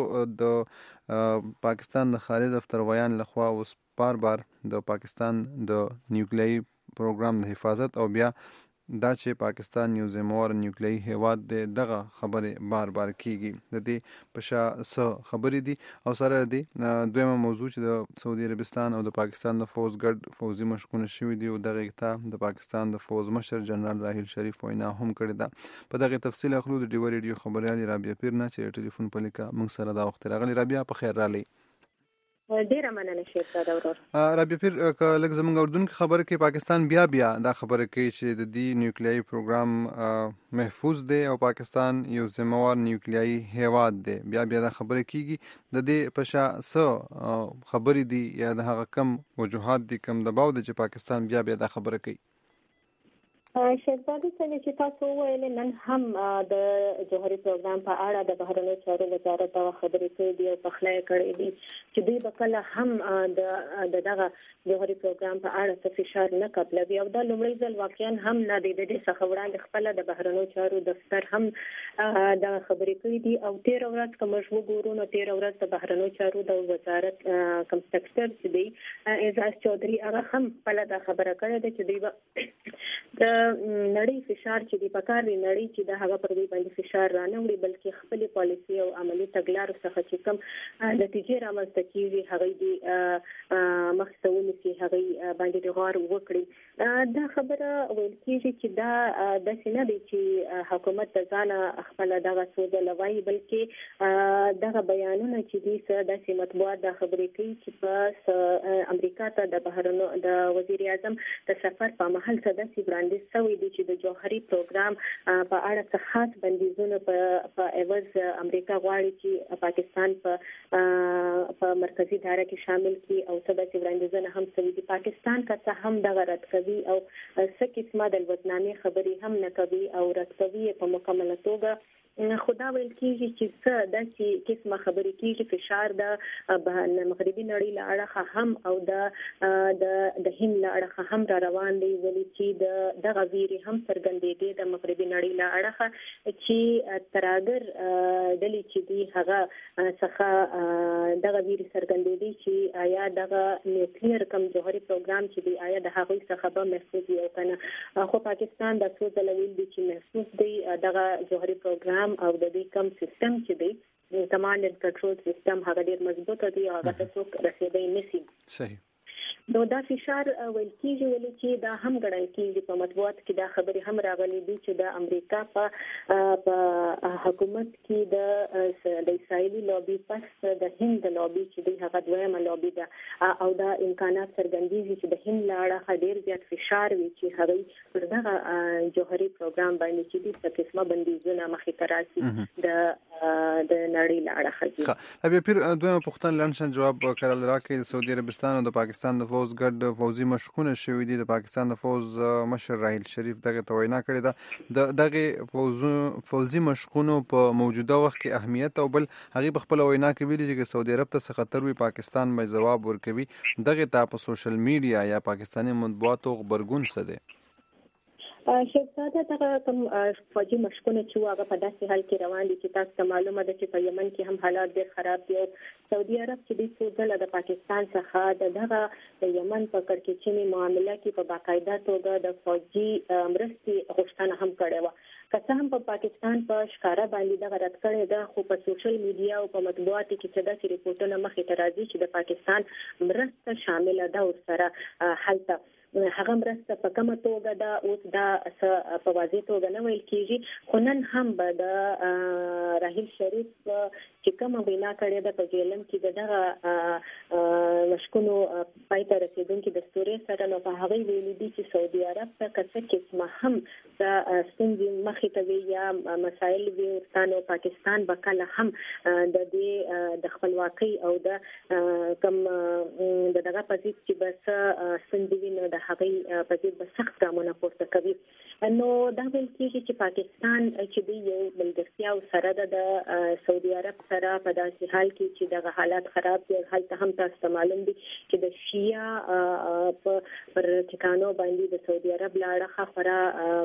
د پاکستان د خارجي دفتر ویان لخوا اوس بار بار د پاکستان د نیوکلیایي پروګرام د حفاظت او بیا دا چې پاکستان یو ذمهوار نیوکلیایي هیواد دی دغه خبرې بار بار کیږي. د دې په شا څه خبرې دي او سره دی دویمه موضوع چې د سعودي عربستان او د پاکستان د فوز ګډ فوزي مشقونه شوي دي او دغه ته د پاکستان د فوز مشر جنرال راحیل شریف وینا هم کړې ده. په دغه تفصیل اخلو د ډیو ریډیو خبريال رابعه پیر نه چې ټلیفون په لیکه موږ سره دا وخت راغلی. رابعه په خیر راغلی. ډیره مننه شهزاده ورور. رابعه پیر که لږ زموږ اردوونکو خبره کې پاکستان بیا بیا دا خبره کوي چې د دې نیوکلیایي پروګرام محفوظ دی او پاکستان یو ذمهوار نیوکلیایي هیواد دی. بیا بیا دا خبره کیږي د دې په شا څه خبرې دي یا د هغه کم وجوهات دي کم دباو دی چې پاکستان بیا بیا دا خبره کوي؟ شهزاده څنګه چې تاسو وویل نن هم د جوهري پروګرام په اړه د بهرنیو چارو وزارت دا خبرې کوي دی او پخلی کړی دی چې دوی به کله هم د دغه جوهري پروګرام په اړه څه فشار نه قبلوي او دا لومړی ځل واقعا هم نه دی د دې څخه وړاندې خپله د بهرنیو چارو دفتر هم دا خبرې کوي دي او تېره ورځ که موږ وګورو نو تېره ورځ د بهرنیو چارو د وزارت کوم سکرټر چې دی اعزاز چودھري هغه هم خپله دا خبره کړې ده چې دوی به د نړۍ فشار چې دی پکار دی نړۍ چې د هغه پر دوی باندې فشار را نه وړي بلکې خپل پالیسي او عملی تګلارو څخه چې کوم نتیجې رامنځته کیږي هغه دی مخ ته ونیسي هغه باندې د غور وکړي. دا خبره ویل کیږي چې دا داسې نه دی چې حکومت د ځانه خپل دغه سوده لوي بلکې دغه بیانونه چې دي څه داسې مطبوعات دا خبرې کوي چې په امریکا ته د بهرنیو د وزیر اعظم د سفر په محل څه داسې وړاندیز شوی دی چې د جوهري پروګرام په اړه څه خاص بندیزونه په ایواز امریکا غواړي چې پاکستان په په مرکزی دایره کې شامل کړي او څه داسې وړاندیزونه هم شوي دي. پاکستان که څه هم دغه رد کوي او څه قسمه د الوطنامې خبرې هم نه کوي او رد کوي په مکمله توګه، خدا ویل کېږي چې څه داسې قسمه خبرې کېږي فشار د مغربي نړۍ له اړخه هم او د د هند له اړخه هم را روان دی، ولې چې د دغه ویرې هم څرګندېدې د مغربي نړۍ له اړخه چې ترهګر ډلې چې دي هغه څخه دغه ویرې څرګندېدې چې آیا دغه نیوکلیر کم جوهري پروګرام چې دی آیا د هغوی څخه به محفوظ وي او که نه. خو پاکستان دا څو ځله ویل دي چې محفوظ دی دغه جوهري پروګرام او د دې کم سیستم چې دی کمانډ اینډ کنټرول سیستم هغه ډیر مضبوط دی او هغه ته څوک رسیدای نشي. صحیح. نو دا فشار ویل کېږي ولې چې دا هم ګڼل کېږي په مطبوعات کې دا خبرې هم راغلي دي چې د امریکا په په حکومت کې د د اسرائیلي لابي پس د هند لابي چې دی هغه دویمه لابي ده او دا امکانات څرګندېږي چې د هند له اړخه ډیر زیات فشار وي چې هغوی پر دغه جوهري پروګرام باندې چې دي څه قسمه بندیزونه مخې ته راسي د د نړۍ له اړخه. ابي پیر دویمه پوښتنه لنډ جواب کړل راکې د سعودي عربستان او د پاکستان د فوز ګډ فوزي مشقونه شوي دي. د پاکستان د فوز مشر راحیل شریف دغه ته وینا کړې ده د دغه فوزي مشقونو په موجوده وخت کې اهمیت او بل هغه په خپل وینا کې ویلي چې سعودي عرب ته څه خطر وي پاکستان به جواب ورکوي. دغه ته په سوشل میډیا یا پاکستاني مطبوعاتو خبرګون څه دی؟ شهزاده دغه کوم فوجي مشقونه چې هغه په داسې حال کې روان دي چې تاسو ته معلومه ده چې په یمن کې هم حالات ډېر خراب دي او سعودي عرب چې د څو ځله د پاکستان څخه دغه د یمن په کړکېچنې معامله کې په باقاعده توګه د فوجي مرستې غوښتنه هم کړې وه. که څه هم په پاکستان په ښکاره باندې دغه رد کړې ده، خو په سوشل میډیا او په مطبوعاتو کې څه داسې ریپورټونه مخې ته راځي چې د پاکستان مرسته شامله ده ورسره هلته هغه مرسته په کومه توګه ده اوس دا په واضح توګه نه ویل کېږي، خو نن هم به د راحیل شریف چې کومه وینا کړې ده په جیلم کې د دغه مشقونو پای ته رسېدونکي دستورې سره، نو په هغې ویلي دي چې سعودي عرب ته که څه قسمه هم د ستونزې مخې ته وي یا مسایل وي ورته، پاکستان به کله هم د دې د خپلواکۍ او د کوم د دغه په ضد چې به څه ستونزې وي نو د هغې په ضد به سخت ګامونه پورته کوي. نو دا ویل کېږي چې پاکستان چې دی یو ملګرتیا سره ده د سعودي عرب سره په داسې حال کې چې دغه حالات خراب دي. هلته هم تاسو ته معلوم دي چې د شیعه پر ټکانو باندې د سعودي عرب له اړخه خورا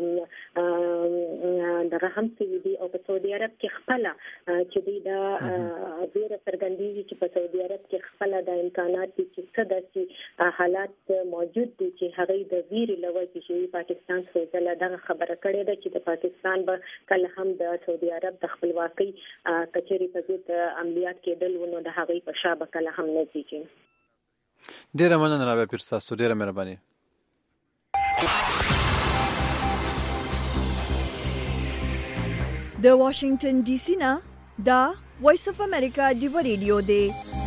دغه هم شوي دي او په سعودي عرب کې خپله چې دی دا ویره څرګندېږي چې په سعودي عرب کې خپله د امکانات دي چې څه داسې حالات موجود دي چې هغوی د ویرې له وجې چې پاکستان څو ځله دغه خبره کړې ده چې د پاکستان به کله هم د سعودي عرب د خپلواکۍ کچېرې په ضد عملیات کېدل نو د هغوی په شا به کله هم نه ځي. ډېره مننه رابعه پیر ستاسو، ډېره مهرباني. د واشنگټن ډي سي نه دا وایس اف امریکا ډیو ریډیو دی.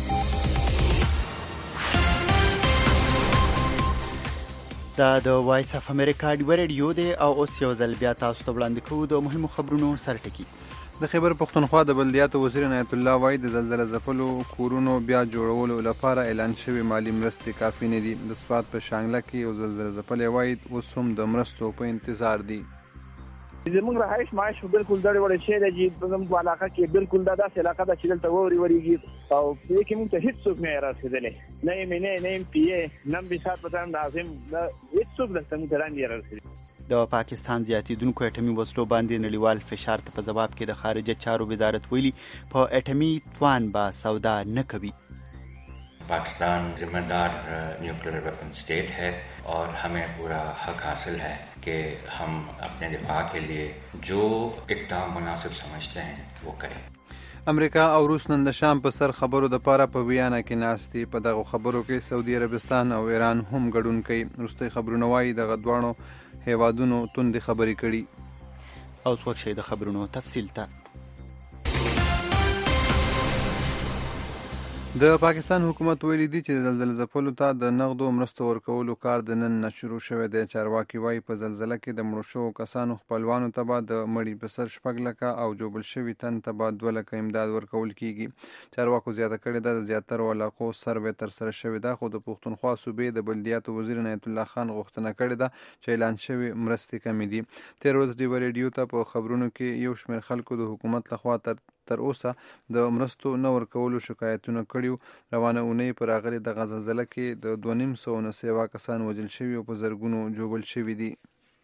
دا د وایس اف امریکا ډیو ریډیو دی او اوس یو ځل بیا تاسو ته وړاندې کوو د مهمو خبرونو سرټکی. د خیبر پښتونخوا د بلدیاتو وزیر عنایت الله وایي د زلزله ځپلو کورونو بیا جوړولو لپاره اعلان شوی مالی مرستې کافي نه دي. د سوات په شانګله کې یو زلزله ځپلی وایي اوس هم د مرستو په انتظار دي. زموږ رهایش معاش بالکل دړې وړې شی دی چې زموږ علاقه کې بالکل دا داسې علاقه ده چې دلته واورې ورېږي او په دې کې موږ ته هېڅ څوک نه یې رسېدلی، نه یم نه نه یم پي ای نه م بساط په ټایم د عظیم هېڅ څوک دلته موږ ته را نه رسېدلی. د پاکستان زیاتېدونکو اټمي وسلو باندې نړیوال فشار ته په ځواب کې د خارجه چارو وزارت ویلي په اټمي توان به سودا نه کوي. पाकिस्तान जिम्मेदार न्यूक्लियर वेपन स्टेट है और हमें पूरा हक हासिल है कि हम अपने दिफा के लिए जो इक़दाम मुनासिब समझते हैं वो करें. امریکا او روس نن د شام په سر خبرو د پاره په ویانا کې ناستي. په دغه خبرو کې سعودي عربستان او ایران هم ګډون کوي. وروستي خبرونه وایي دغه دواړو هیوادونو توندې خبرې کړي. او څوک شي د خبرونو تفصیل ته د پاکستان حکومت ویلي دی چې د زلزلې ځپلو ته د نغدو مرستو ورکولو کار د نن نه شروع شوی دی. چارواکي وایي په زلزله کې د مړو شوو کسانو خپلوانو ته به د مړي په سر شپږ لکه او جوبل شوي تن ته به دوه لکه امداد ورکول کیږي. چارواکو زیاته کړې ده د زیاترو علاقو سروې ترسره شوې ده، خو د پښتونخوا صوبې د بلدیاتو وزیر عنایت الله خان غوښتنه کړې ده چې اعلان شوي مرستې کمې دي. تېر ورځ ډیوه ریډیو ته په خبرونو کې یو شمېر خلکو د حکومت لخوا تر تر اوسه د مرستو نه ورکولو شکایتونه کړي. روانه اونۍ پر راغلې دغه زلزله کې د دوه نیم سوه نه سیوا کسان وژل شوي او په زرګونو جوبل شوي دي.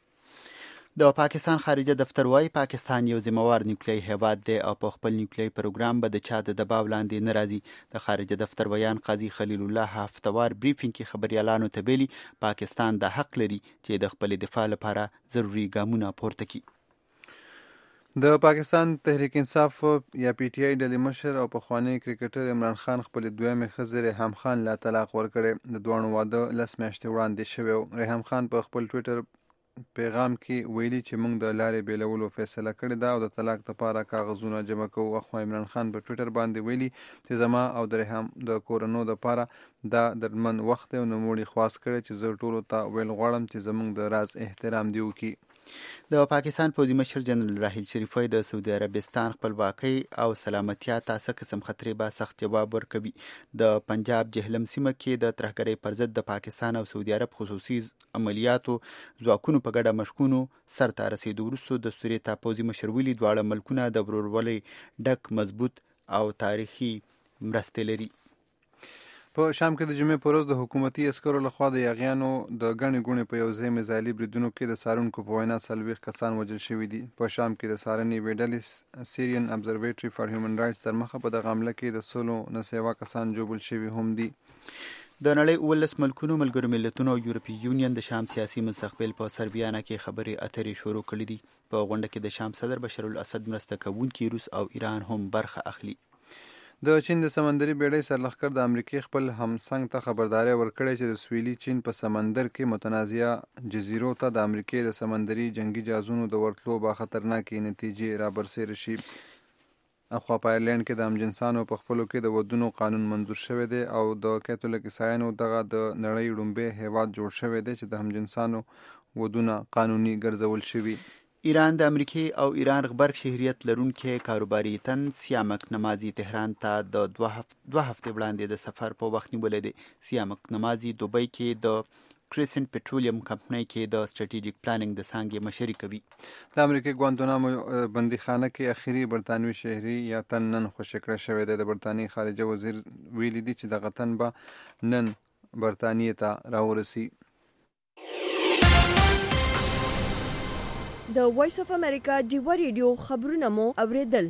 د پاکستان خارجه دفتر وايي پاکستان یو ذمہوار نیوکلیایي هیواد دی او په خپل نیوکلیایي پروګرام به د چا د دباو لاندې نه راځي. د خارجه دفتر ویان قاضي خلیل الله هفتوار بریفینګ کې خبريالانو ته ویلي پاکستان د حق لري چې د خپل دفاع لپاره ضروري ګامونه پورته کړي. د پاکستان تحریک انصاف یا پی ټی آی ډلې مشر او پخوانی کرکټر عمران خان خپل دویمې ښځې ریحام خان لا طلاق ورکړی. د دواړو واده لس میاشتې وړاندې شوی و. ریحام خان په خپل ټویټر پیغام کې ویلي چې موږ د لارې بیلولو فیصله کړې ده او د طلاق لپاره کاغذونه جمع کوو. اخوا عمران خان په ټویټر باندې ویلي چې زما او د ریحام د کورنو لپاره دا درمن وخت دی او نوموړي خواست کړی چې زه ټولو ته ویل غواړم چې زموږ د راز احترام دی وکړي. د پاکستان پوځي مشر جنرال راحیل شریف د سعودي عربستان خپلواکۍ او سلامتیا ته څه قسم خطرې به سخت جواب ورکوي. د پنجاب جهلم سیمه کې د ترهګرۍ پر ضد د پاکستان او سعودي عرب خصوصي عملیاتو ځواکونو په ګډه مشقونو سر ته رسېدو وروسته د سوریې ته پوځي مشر ویلي دواړه ملکونه د ورورولۍ ډک مضبوط او تاریخي مرستې لري. په شام کې د جمعې په ورځ د حکومتي عسکرو لخوا د یاغیانو د ګڼې ګوڼې په یو ځای میزایلي بریدونو کې د څارونکو په وینا څلوېښت کسان وژل شوي دي. په شام کې د څارنې یوې ډلې سیریان ابزرویټري فار هیومن رایټس تر مخه په دغه حمله کې د سلو نه سیوا کسان جوبل شوي هم دي. د نړۍ اوولس ملکونو ملګرو ملتونو او یورپي یونین د شام سیاسي مستقبل په سرویانا کې خبرې اترې شروع کړې دي. په غونډه کې د شام صدر بشار الاسد مرسته کوونکي روس او ایران هم برخه اخلي. د چین د سمندري بیړۍ سرلښکر د امریکای خپل همسنګ ته خبرداری ورکړی چې د سویلي چین په سمندر کې متنازعه جزیرو ته د امریکای د سمندري جنگي جهازونو د ورتلو با خطرناکې نتیجې رابرسېره شي. اخوا په آیرلینډ کې د همجنسانو په خپلو کې د ودونو قانون منظور شوی دی او د کاتولیک عیسایانو دغه د نړۍ لومړی هیواد جوړ شوی دی چې د همجنسانو ودونه قانوني ګرځول شوي. ایران د امریکای او ایران غبرګ شهریت لرونکي کاروباري تن سیامک نمازي تهران ته د دوه هفتې وړاندې د سفر په وخت نیولی دی. سیامک نمازي دوبۍ کې د کریسنټ پټرولیم کمپنۍ کې د سټریټیجیک پلانینګ د څانګې مشري کوي. د امریکای ګوانتانامو بندیخانه کې اخري برطانوي شهري یا تن نن خوشي کړی شوی دی. د برطانیې خارجه وزیر ویلي دی چې دغه تن به نن برطانیې ته راورسي. د وایس اف امریکا ډیوه ریډیو خبرونه مو اوریدل.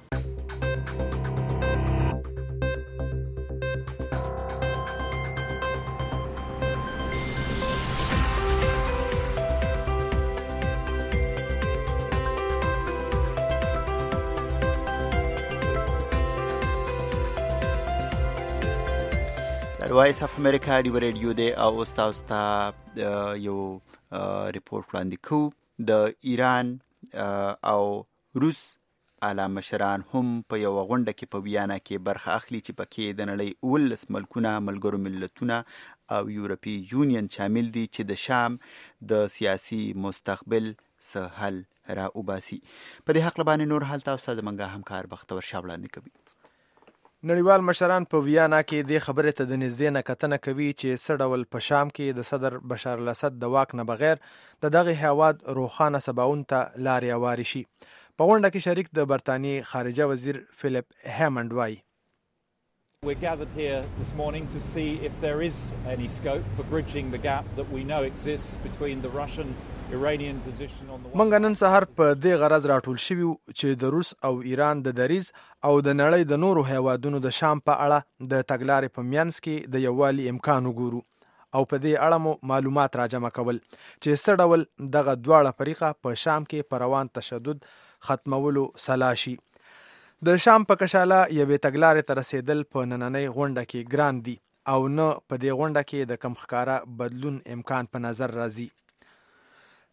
وایس اف امریکا ډیوه ریډیو دی او اوس تاسو ته یو ریپورت وړاندې کوو. د ایران او روس اعلی مشران هم په یو غونډه کې په ویانا کې برخه اخلي چې پکې د نړۍ اوولس ملکونه ملګرو ملتونه او یورپي یونین شامل دي چې د شام د سیاسي مستقبل څه حل را وباسي. په دې حق باندې نور حال تاسو د منګه همکار بختور شاه وړاندې کوي. نړیوال مشران په ویانا کې د خبرې ته د نږدې نه کتنه کوي چې څه ډول په شام کې د صدر بشار الاسد د واک نه بغیر د دغه هیواد روښانه سباون ته لارې هوارې شي. په غونډه کې شریک د برطانیې خارجه وزیر فلیپ هیمنډ وایي We're gathered here this morning to see if there is any scope for bridging the gap that we know exists between the Russian Iranian position on the one. منګ نن سحر په دې غرض راټول شوي چې د روس او ایران د دریز او د نړۍ د نورو هیوادونو د شام په اړه د تګلارې په میانس کې د یووالي امکان وګورو او په دې اړه مو معلومات راجمع کول چې څه ډول دغه دواړه فریقه په شام کې پر روان تشدد ختمولو سلا شي. د شام په کشاله یوې تګلارې ته رسېدل په نننۍ غونډه کې ګران دي او نه په دې غونډه کې د کم ښکاره بدلون امکان په نظر راځي.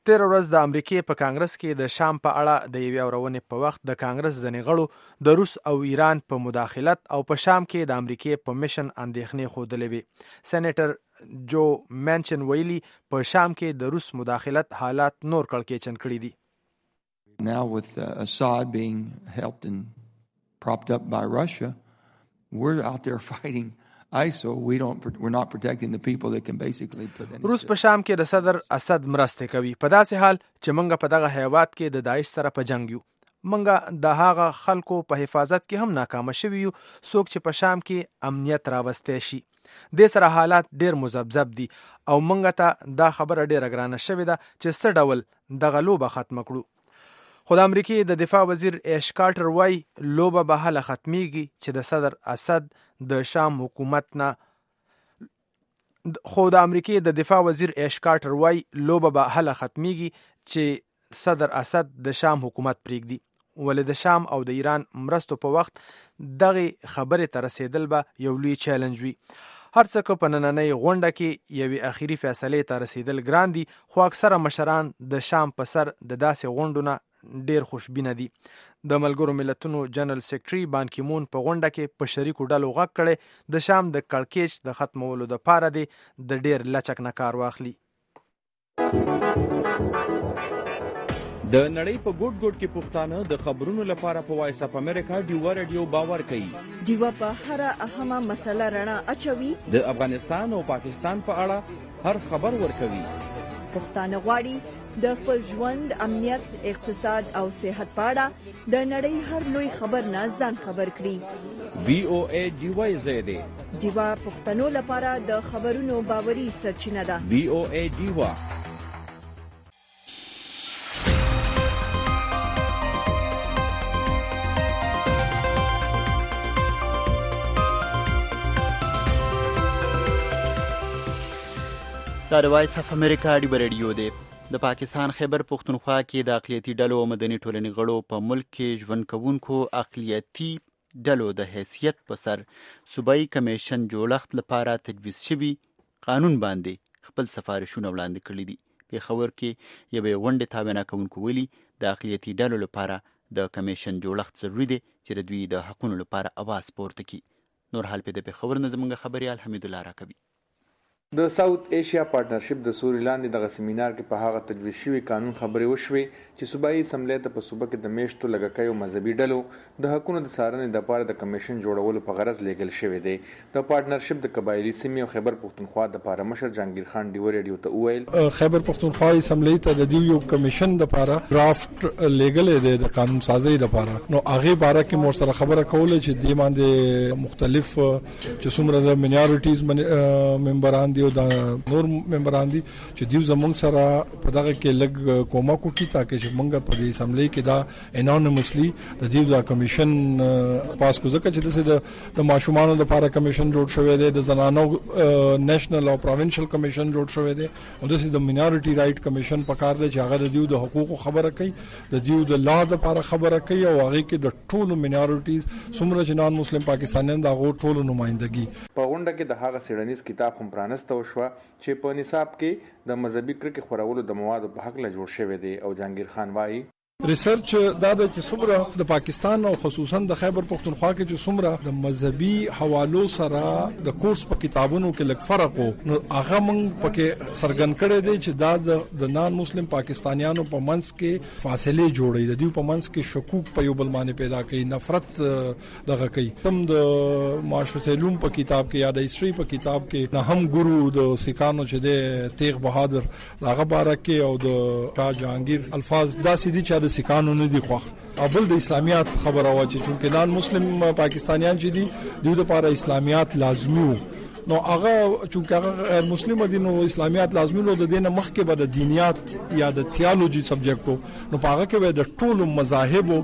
تیر ورځ د امریکای په کانګرس کې د شام په اړه د یوې اورونې په وخت د کانګرس ځینې غړو د روس او ایران په مداخلت او په شام کې د امریکای په میشن اندېښنې ښودلې وې. سېنیټر جو مانچن ویلي په شام کې د روس مداخلت حالات نور کړکېچن کړي دي. Now with uh, Assad being helped and propped up by Russia, we're out there fighting I S O. We don't, we're not protecting the people that can basically put any... روس په شام کې د صدر اسد مرسته کوي په داسې حال چې موږ په دغه هیواد کې د داعش سره په جنگ یو. موږ د هغه خلکو په حفاظت کې هم ناکام شوي یو څوک چې په شام کې امنیت راوستی شي. د سره حالات ډیر مذبذب دي او موږ ته دا خبره ډیره ګرانه شوې ده چې څه ډول دغه لوبه ختم کړو. خو د امریکای د دفاع وزیر ایش کارټر وای لوبه به هله ختمیږي چې د صدر اسد د شام حکومت نه خو د امریکای د دفاع وزیر ایش کارټر وای لوبه به هله ختمیږي چې صدر اسد د شام حکومت پریږدي. ولې د شام او د ایران مرستو په وخت دغه خبره تر رسیدل به یو لوی چیلنج وي. هر څه کو په نننۍ غونډه کې یوې اخیری فیصلې ته رسیدل ګران دي خو اکثره مشران د شام په سر د داسې غونډو نه ډیر خوشبینه دي. د ملګرو ملتونو جنرال سیکرټري بان کی مون په غونډه کې په شریکو ډلو غږ کړي د شام د کړکېچ د ختمولو لپاره دی د ډیر لچک نه کار واخلي. د نړۍ په ګوټ ګوټ کې پښتانه د خبرونو لپاره په وایس اف امریکا ډیوا رادیو باور کوي. ډیوا په هر اهمه مسله رڼا اچوي. د افغانستان او پاکستان په اړه هر خبر ورکوي. پښتانه غواړي د خپل ژوند، امنیت، اقتصاد او صحت په اړه د نړۍ هر لوی خبر نه ځان خبر کړي. وی او ای ډیوا زیاده ډیوا پښتنو لپاره د خبرونو باوري سرچینه ده. وی او ای ډیوا. دا د وایس اف امریکا ډیوا رادیو دی. د پاکستان خیبر پختونخوا کې د اقلیتي ډلو او مدني ټولنې غړو په ملک کې ژوند کوونکو اقلیتي ډلو د حیثیت په سر صوبایي کمیشن جوړښت لپاره تجویز شوي قانون باندې خپل سفارشونه وړاندې کړي دي. پېښور کې یوې غونډې تابعه کوونکو ویلي د اقلیتي ډلو لپاره د کمیشن جوړښت ضروري دی چې د دوی د حقونو لپاره اواز پورته کړي. نور حال په د پېښور نه زموږ خبريال حمید الله راکوي. د ساوث ایشیا پارټنرشپ د سوري لاندې دغه سیمینار کې په هغه تجویز شوي قانون خبرې وشوي چې صوبایي اسمبلی ته په صوبه کې د میشتو لږکیو مذهبي ډلو د حقونو د څارنې لپاره د کمیشن جوړولو په غرض لیږل شوی دی. د پارټنرشپ د قبایلي سیمې او خیبر پختونخوا د لپاره مشر جهانگیر خان ډیوا رادیو ته وویل خیبر پختونخوا اسمبلی ته د دیو کمیشن لپاره ډرافټ لیږل دی د قانون سازي لپاره. نو هغه باره کې مور سره خبره کوله چې د باندې مختلف چې څومره د مینارټیز ممبران دي او د نور ممبران دي چې دیو زمونږ سره په دغه کې لګ کومک وکړي تاکي چې موږ په دې اسمبلی کې دا انونیمسلی د دیو دا کمیشن پاس کو ځکه چې د د ماشومانو لپاره کمیشن جوړ شوی دی، د زنانو نېشنل او پروینشل کمیشن جوړ شوی دی او د د مینارټي رائټ کمیشن په کار دی چې هغه د دیو د حقوقو خبره کوي، د دیو د لا لپاره خبره کوي او هغه کې د ټولو مینارټیز څومره چې نان مسلم پاکستانیان دا غو ټولو نمائندګي. په غونډه کې د هغه سیډنیز کتاب هم پرانسته وشو چې په نصاب کې د مذهبي کرکې خورولو د موادو په حق له جوړ شوی دی او جهانگیر خان وایي ریسرچ دا د چې څومره د پاکستان او خصوصا د خیبر پختونخوا کې چې څومره د مذهبي حوالو سره د کورس په کتابونو کې لږ فرق وو، نو هغه موږ پکې سرګن کړی دی چې دا د نان مسلم پاکستانیانو په منځ کې فاصله جوړي، د دې په منځ کې شکوک په یو بل باندې پیدا کوي، نفرت دغه کوي. تم د معاشرت علوم په کتاب کې یا د هیستوري په کتاب کې نه هم ګورو د سکانو چې د تیغ بهادر هغه باره کې او د شاه جهانگیر الفاظ داسې دي چې سکانو نه دي خوښ. او بل د اسلامیات خبره وا چې چونکه نان مسلم پاکستانیان چې دي دوی لپاره اسلامیات لازمي وو، نو هغه چونکه هغه غیر مسلمان دي نو اسلامیات لازمي نو د دینه مخکې به د دینیات یا د تیالوجي سبجیکټو نو هغه کې به د ټولو مذاهب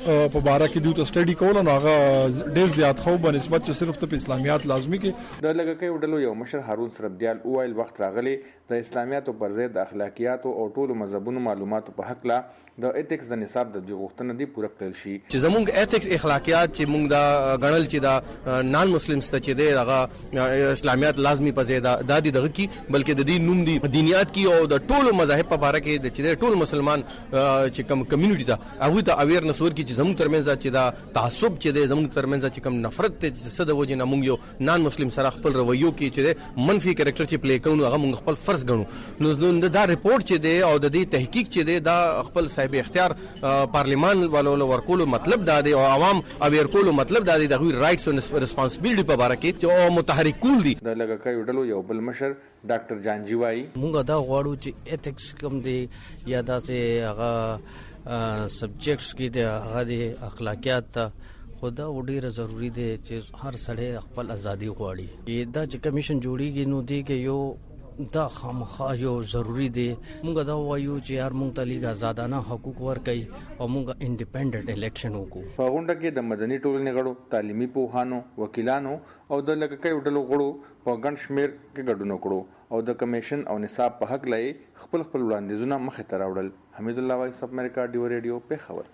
په باره کې دوی ته سټډي کول نو هغه ډیر زیات خو په نسبت چې صرف ته اسلامیات لازمي کې د لګکې وډلو یو مشر هارون سربدیال اوایل وخت راغلی د اسلامیاتو پر ضد د اخلاقیاتو او ټولو مذهبونو معلوماتو په حق لا د ایتکس د نصاب د غوښتنه دی پوره کړل شي چې زموږ ایتکس اخلاقیات چې موږ دا غنل چې دا نان مسلمانز ته چې دی هغه اسلامیات لازمي پځې دا د دې دغه کی بلکې د دې نوم دی دینیات کی او د ټولو مذاهب په اړه کې د چې ټول مسلمان چې کوم کمیونټي دا هغه ته اویرنس ورکړي چې زموږ ترمنځ چې دا تعصب چې دی زموږ ترمنځ چې کوم نفرت ته چې د وجه نه موږ یو نان مسلم سره خپل رویو کې چې منفي کریکټر چې پلی کوو هغه موږ خپل فرض ګڼو نو دا ریپورت چې دی او د دې تحقیق چې دی دا خپل صاحب اختیار پارلیمان والو ورکولو مطلب دا دی او عوام اویر کولو مطلب دا دی د غوی رائټس او ریسپانسبিলিټي په اړه کې چې متحرک کول دي د لګکې وډلو یو بل مشر ډاکټر جانجی وای موږ دا غواړو چې ایتکس کوم دی یا دا سه هغه سبجیکټس کې دی هغه دی اخلاقیات ته خدا وډیره ضروری دی چې هر سړی خپل ازادي غواړي دا چې کمیشن جوړیږي نو دی کې یو دا خامخا یو ضروری دی موږ دا وایو چې هر موږ ته لیګ آزادانه حقوق ورکړي او موږ انډیپندنت الیکشن وکړو په غونډه کې د مدني ټولنې غړو تعلیمي پوهانو وکیلانو او د لګکې وډلو غړو په ګڼ شمیر کې ګډون وکړو او د کمیشن او نصاب په حق لای خپل خپل وړاندیزونه مخې ته راوړل حمید الله وایس اف امریکا ډیو ریډیو په خبر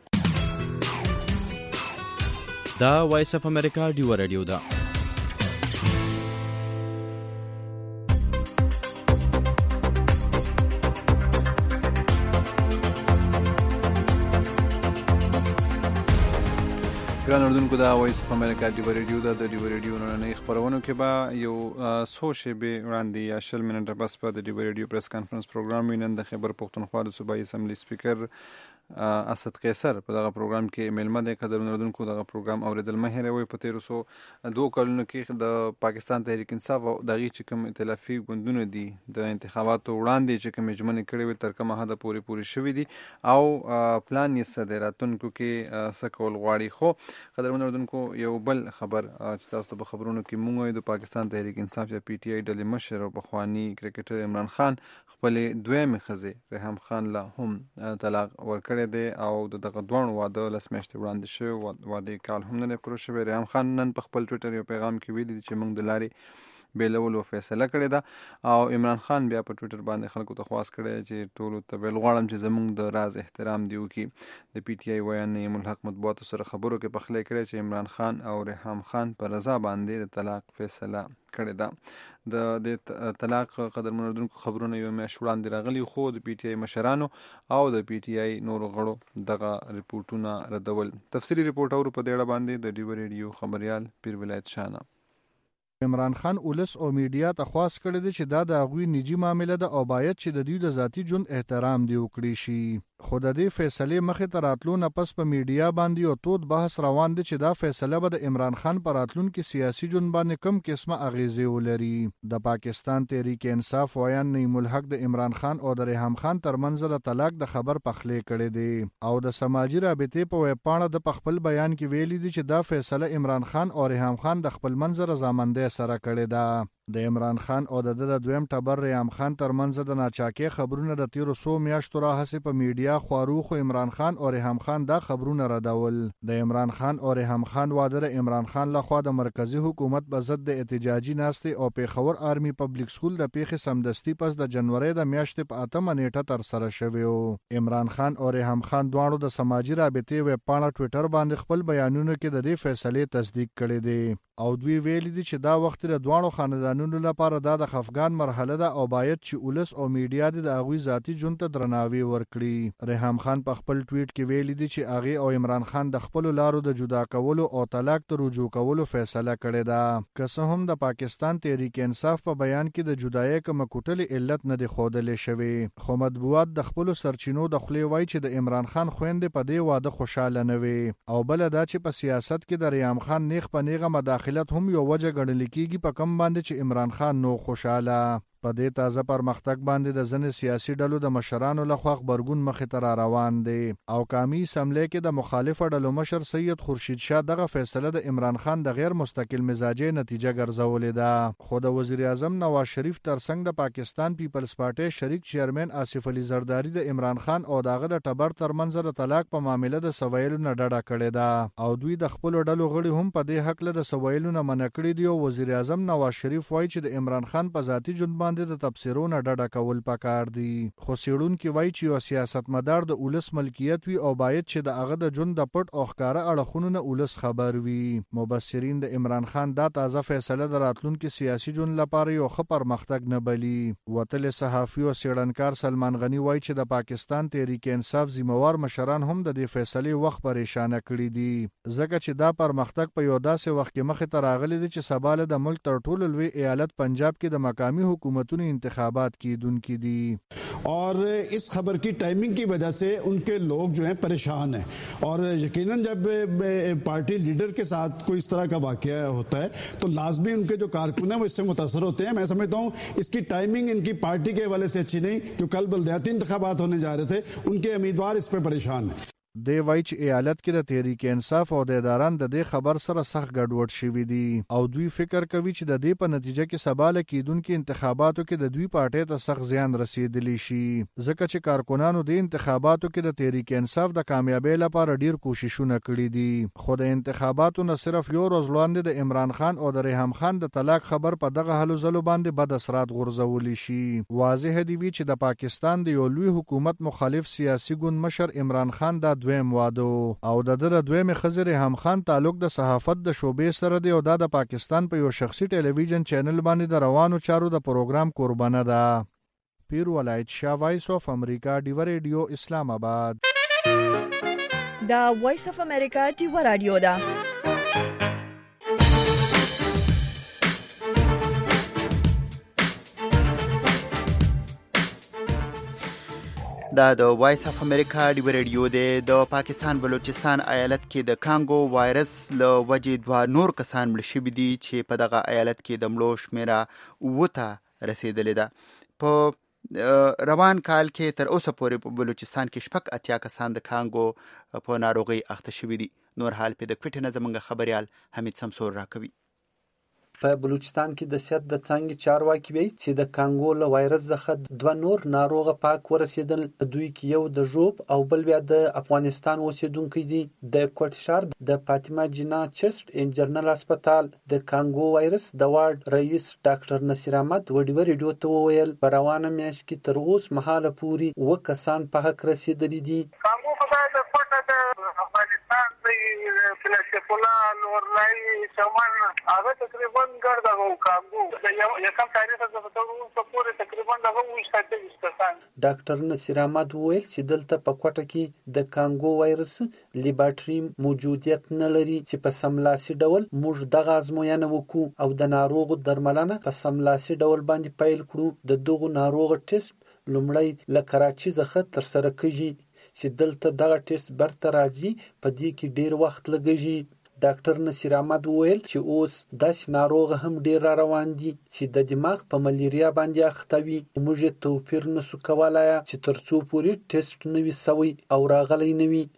دا وایس اف امریکا ډیو ریډیو دا ګران اردوونکو دا وایس اف امریکا ډیو ریډیو دا د ډیو ریډیو نن خبرونه کې به یو څو شیبې وړاندې یا شل منټه بس په د ډیو ریډیو پریس کانفرنس پروګرام وینن د خیبر پښتونخوا د صوبایي اسمبلی سپیکر اسد قیصر په دغه پروګرام کې ملمه د قدر اردوونکو دغه پروګرام اوریدل مهره وي په تیر سو دوه کلونو کې د پاکستان تحریک انصاف او دغه چې کوم ائتلافي ګوندونه دي د انتخاباتو وړاندې چې کوم جمعنې کړي وي تر کومه حد پوري پوري شوې دي او پلان یې صدراتونکو کې سکول غواړي خو قدر اردوونکو یو بل خبر چې تاسو په خبرونو کې مونږ د پاکستان تحریک انصاف یا پی ټی آی ډلې مشر او بخوانی کرکټر عمران خان خپل دویمه خزه ریحام خان له هم طلاق ورکړی دی او دغه دوه واده لس میاشتې وړاندې شو واده کال هم نه پروژه شوی ریحام خان نن په خپل ټوئیټر یو پیغام کې ویلي چې موږ د لارې بیلولو فیصله کړې ده او عمران خان بیا په ټوئیټر باندې خلکو ته خواست کړی چې ټولو ته ویل غواړم چې زموږ د راز احترام دی وکړي د پی ټی آی ویان نعیم الحق مطبوعاتو سره خبرو کې پخلی کړی چې عمران خان او ریحام خان په رضا باندې د طلاق فیصله کړې ده د د طلاق قدر منردونکو خبرونه یو میاشت وړاندې راغلي خو د پی ټی آی مشرانو او د پی ټی آی نورو غړو دغه ریپورتونه ردول تفصیلی ریپورت اورو په دې اړه باندې د ډیو ریډیو خبريال پیر ولایت شانه عمران خان اولس او میډیا ته خواست کړی دی چې دا د هغوی نجی معامله ده او باید چې د دوی د ذاتی ژوند احترام دی وکړي شي خو د دې فیصلې مخې ته راتلو نه پس په میډیا باندې یو تود بحث روان دی چې دا فیصله به د عمران خان په راتلونکي سیاسي ژوند باندې کم قسمه اغیزې ولري د پاکستان تحریک انصاف ویان نعیم الحق د عمران خان او د ریحام خان ترمنځ د طلاق د خبر پخلی کړی دی او د سماجی رابطې په ویبپاڼه د خپل بیان کې ویلي دي چې دا فیصله عمران خان او ریحام خان د خپل منځ رضامندۍ سره کړې ده د عمران خان او د د دویم ټبر ریحام خان ترمنځ د ناچاکي خبرونه د تیرو سو میاشتو راهسې په میډیا خواروخ عمران خان او ریحام خان دا خبرونه ردول د عمران خان او ریحام خان واده د عمران خان لخوا د مرکزی حکومت په ضد د احتجاجي ناستې او پیښور آرمي پبلک سکول د پیښې سمدستي پس د جنوري د میاشتې په اتمه نیټه تر سره شوی و عمران خان او ریحام خان دواړو د سماجی رابطې ویب پاڼه ټوئیټر باندې خپل بیانونو کې د دې فیصلې تصدیق کړي دي او دوی ویلي دي چې دا وخت د دواړو خاندانونو لپاره دا د خفګان مرحله ده او باید چې اولس او میډیا د هغوی ذاتی ژوند ته درناوی ورکړي ریحام خان په خپل ټویټ کې ویلي دي چې هغه او عمران خان د خپل لارو د جدا کولو او طلاق ته رجوع کولو فیصله کړې ده که څه هم د پاکستان تحریک انصاف په بیان کې د جدایي کوم کوټلې علت نه دی ښودلې شوی خو مطبوعات د خپل سرچینو د خولې وای چې د عمران خان خويندې په دې واده خوشاله نه وي او بل دا چې په سیاست کې د ریحام خان نیغ په نیغه مداخلت هم یو وجه ګڼل کېږي په کم باندې چې عمران خان نو خوشاله په دې تازه پرمختګ باندې د ځینې سیاسي ډلو د مشرانو لخوا غبرګون مخې ته را روان دی او قومي اسمبلی کې د مخالفه ډلو مشر سید خورشید شاه دغه فیصله د عمران خان د غیر مستقل مزاجي نتیجه ګرځولې ده. خو د وزیر اعظم نواز شریف ترڅنګ د پاکستان پیپلز پارټي شریک چیرمن آصف علي زرداری د عمران خان او دغه د ټبر ترمنځ د طلاق په معاملې د سویلو نه ډډه کړې ده او دوی د خپل ډلو غړي هم په دې حق له د سویلو نه منع کړي دي او وزیر اعظم نواز شریف وایي چې د عمران خان په ذاتي ژوند باندې د تبصرو نه ډډه کول پکار دي. خو څېړونکي وایي چې یو سیاستمدار د ولس ملکیت وي او باید چې د هغه د ژوند د پټ او ښکاره اړخونو نه ولس خبر وي. مبصرین د عمران خان دا تازه فیصله د راتلونکي سیاسي ژوند لپاره یو ښه پرمختګ نه بلي. وتلې صحافي او څېړنکار سلمان غني وایي چې د پاکستان تحریک انصاف ذمہوار مشران هم د دې فیصلې وخت پریشانه کړي دي ځکه چې دا پرمختګ په یو داسې وخت کې مخې ته راغلی دی چې سبا له د ملک تر ټولو لوی ایالت پنجاب کې د مقامی حکومتونو انتخابات کیدونکي دي اور اس خبر کی ٹائمنگ کی وجہ سے ان کے لوگ جو ہیں پریشان ہیں اور یقیناً جب پارٹی لیڈر کے ساتھ کوئی اس طرح کا واقعہ ہوتا ہے تو لازمی ان کے جو کارکن ہیں وہ اس سے متاثر ہوتے ہیں. میں سمجھتا ہوں اس کی ٹائمنگ ان کی پارٹی کے حوالے سے اچھی نہیں. جو کل بلدیاتی انتخابات ہونے جا رہے تھے ان کے امیدوار اس پہ پریشان ہیں. دی وایي چې ایالت کې د تحریک انصاف او د اداران د دې خبر سره سخت ګډوډ شوي دي او دوی فکر کوي چې د دې په نتیجه کې سبا له کیدونکو انتخاباتو کې د دوی پارټۍ ته سخت زیان رسیدلی شي ځکه چې کارکونانو د انتخاباتو کې د تحریک انصاف د کامیابی لپاره ډیر کوششونه کړي دي خو د انتخاباتو نه صرف یو ورځ وړاندې د عمران خان او د ریحام خان د طلاق خبر په دغه هلو ځلو باندې بد اثرات غورځولی شي. واضح دی وی چې د پاکستان د یو لوی حکومت مخالف سیاسي ګوند مشر عمران خان دا دویم واده او د دره دویمه خزر هم خان تعلق د صحافت د شوبې سره دی او د پاکستان په یو شخصي ټلویزیون چینل باندې د روانو چارو د پروګرام قربانه ده. پیر ولایت شاه وایس اف امریکا ډیو ریډیو اسلام آباد. دا وایس اف امریکا ډیو رادیو ده. دا د وایس اف امریکا ډیو ریډیو دی. د پاکستان بلوچستان ایالت کې د کانګو وایرس له وجې دوه نور کسان مړه شوي دي چې په دغه ایالت کې د مړو شمیره اووه ته رسیدلې ده. په روان کال کې تر اوسه پورې په بلوچستان کې شپږ اتیا کسان د کانګو په ناروغۍ اخته شوي دي. نور حال په د کوټې نه زموږ خبريال حمید سمسور راکوي. په بلوچستان کې د صحت د څانګې چارواکي وایي چې د کانګو له وایرس څخه دوه نور ناروغه پاک ورسېدل. دوی کې یو د ژوب او بل بیا د افغانستان اوسېدونکی دی. د کوټشار د فاطمه جنا چست ان جنرال هسپتال د کانګو وایرس د وارډ رئیس ډاکټر نصیر احمد وډیو ریډیو ته وویل په روانه میاشت کې تر اوس مهاله پوري و کسان په حق رسېدلي دي. کانګو په د کوټه د افغانستان د فلسفلا نورلای شمن هغه تقریبا ګرد هغه کانګو د یو کم تاریخ څخه تر اوسه پورې تقریبا دغه وشته کسان. ډاکټر نصیر احمد وویل چې دلته په کوټه کې د کانګو وایرس لیبارټري موجودیت نه لري چې په سملاسي ډول موږ دغه ازموینه وکړو او د ناروغ درملنه په سملاسي ډول باندې پیل کړو. د دغه ناروغ ټیسټ لومړی له کراچي څخه تر سره کیږي چې دلته دغه ټیسټ برته راځي په دې کې ډیر وخت لګیږي. ډاکټر نصیر احمد وویل چې اوس داسې ناروغ هم ډیر را روان دي چې د دماغ په ملیریا باندې اخته وي. موږ توپیر نسو کولای چې تر څو پورې ټیسټ نه وي سوی او راغلی نه وي.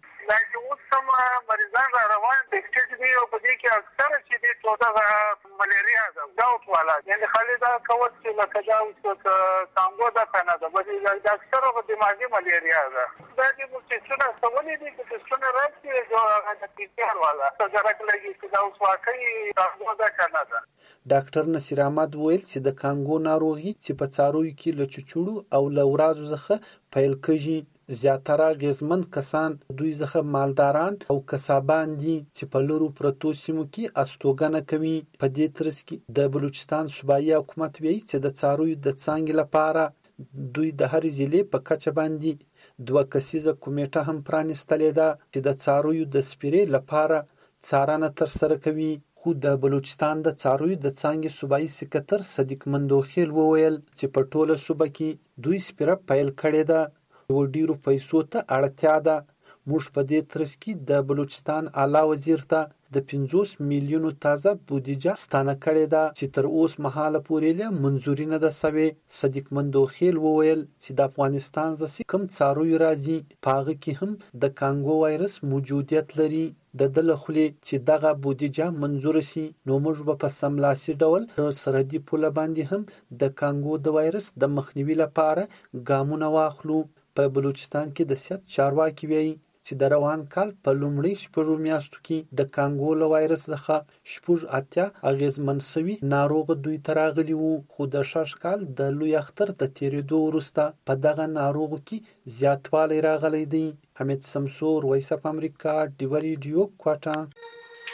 مریضان را روان دي چې دی او په دې کې اکثر چې دی ټوټه ملیریا ده داوت والا یعنی خالي دا کوت چې لکه دا اوس کانګو دا کنه ده بلې دا اکثر په دماغي ملیریا ده. دا دې مو چې څونه سوالې دي چې څونه راځي جو هغه تیار والا څنګه راکلي چې دا اوس واقعي کانګو دا کنه ده. ډاکټر نصیر احمد ویل چې د کانګو ناروغي چې په څارویو کې له چچوړو او له ورازو څخه پیل کېږي. زیاتره غیزمن کسان دوی څخه مالداران او کسبان دي چې په لورو پرتو سیمو کې استوګنه کوي. په دې ترڅ کې د بلوچستان صوبایي حکومت وایي چې د څارویو د څانګې لپاره دوی د هر ضلع په کچه باندې دوه کسیزه کمیټه هم پرانیستلې ده چې د څارویو د سپیرې لپاره څارنه ترسره کوي. خو د بلوچستان د څارویو د څانګې صوبایي سکرټر صدیق مندوخیل وویل چې په ټوله صوبه کې دوی سپیره پیل کړې ده. و ډیرو پیسو ته اړتیا ده موږ په دې ترڅ کې د بلوچستان اعلی وزیر ته د پنځوس میلیونو تازه بودیجه ستانه کړې ده چې تر اوس مهاله پورې له منځوري نه ده سوې. صدیق مندوخیل وویل چې د افغانستان ځکه کوم څاروي راځي په هغه کې هم د کانګو وایرس موجودیت لري. د ده له خولې چې دغه بودیجه منظور سي نو موږ به په سملاسي ډول په سرحدي پوله باندې هم د کانګو د وایرس د مخنیوي لپاره ګامونه واخلو. په بلوچستان کې د صحت چارواکي وایي چې د روان کال په لومړۍ شپږو میاشتو کې د کانګو له وایرس څخه شپږ اتیا اغېزمن سوي ناروغ دوی ته راغلي وو، خو د شش کال د لوی اختر د تېرېدو وروسته په دغه ناروغو کې زیاتوالی راغلی دی. حمید سمسور، وایس اف امریکا، ډیوه ریډیو، کوټه.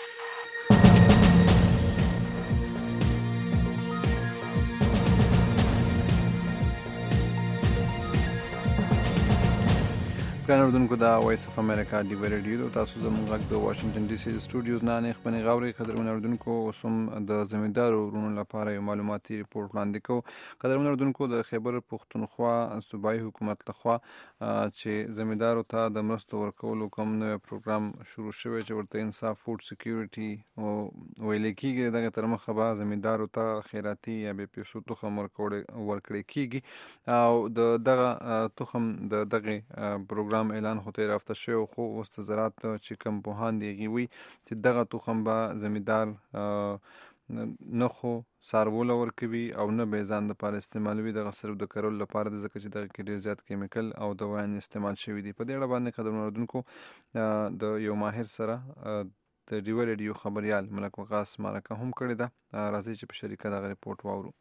ګران اردوونکو دا وایس اف امریکا ډیوه ریډیو ده. تاسو زموږ غږ د واشنګټن ډي سي سټوډیوز نه نه خپنې غاوري. قدرمن اردوونکو اوس هم د زمیندارو ورونو لپاره یو معلوماتي ریپورت وړاندې کوو. قدرمن اردوونکو د خیبر پښتونخوا صوبایي حکومت لخوا چې زمیندارو ته د مرستو ورکولو کوم نوی پروګرام شروع شوی چې ورته انصاف فوډ سکیورټي ویل کېږي، دغه تر مخه به زمیندارو ته خیراتي یا بې پیسو تخم ورکړی کېږي او د دغه تخم د دغه پروګرام اعلان خو ته رافته شوی، خو اوس د زراعت چې کوم پوهان دی هغوی وایي چې دغه تخم به زمیندار نه خو څاروو ورکوي او نه به یې ځان دپاره استعمالوي، دغه صرف د کرلو لپاره دی ځکه چې دغه کې ډېر زیات کیمیکل او دوايانې استعمال شوي دي. په دې اړه باندې قدرمن اردوونکو د یو ماهر سره د ډیوه ریډیو خبریال ملک وقاص مرکه هم کړې ده. راځئ چې په شریکه دغه ریپورټ واورو.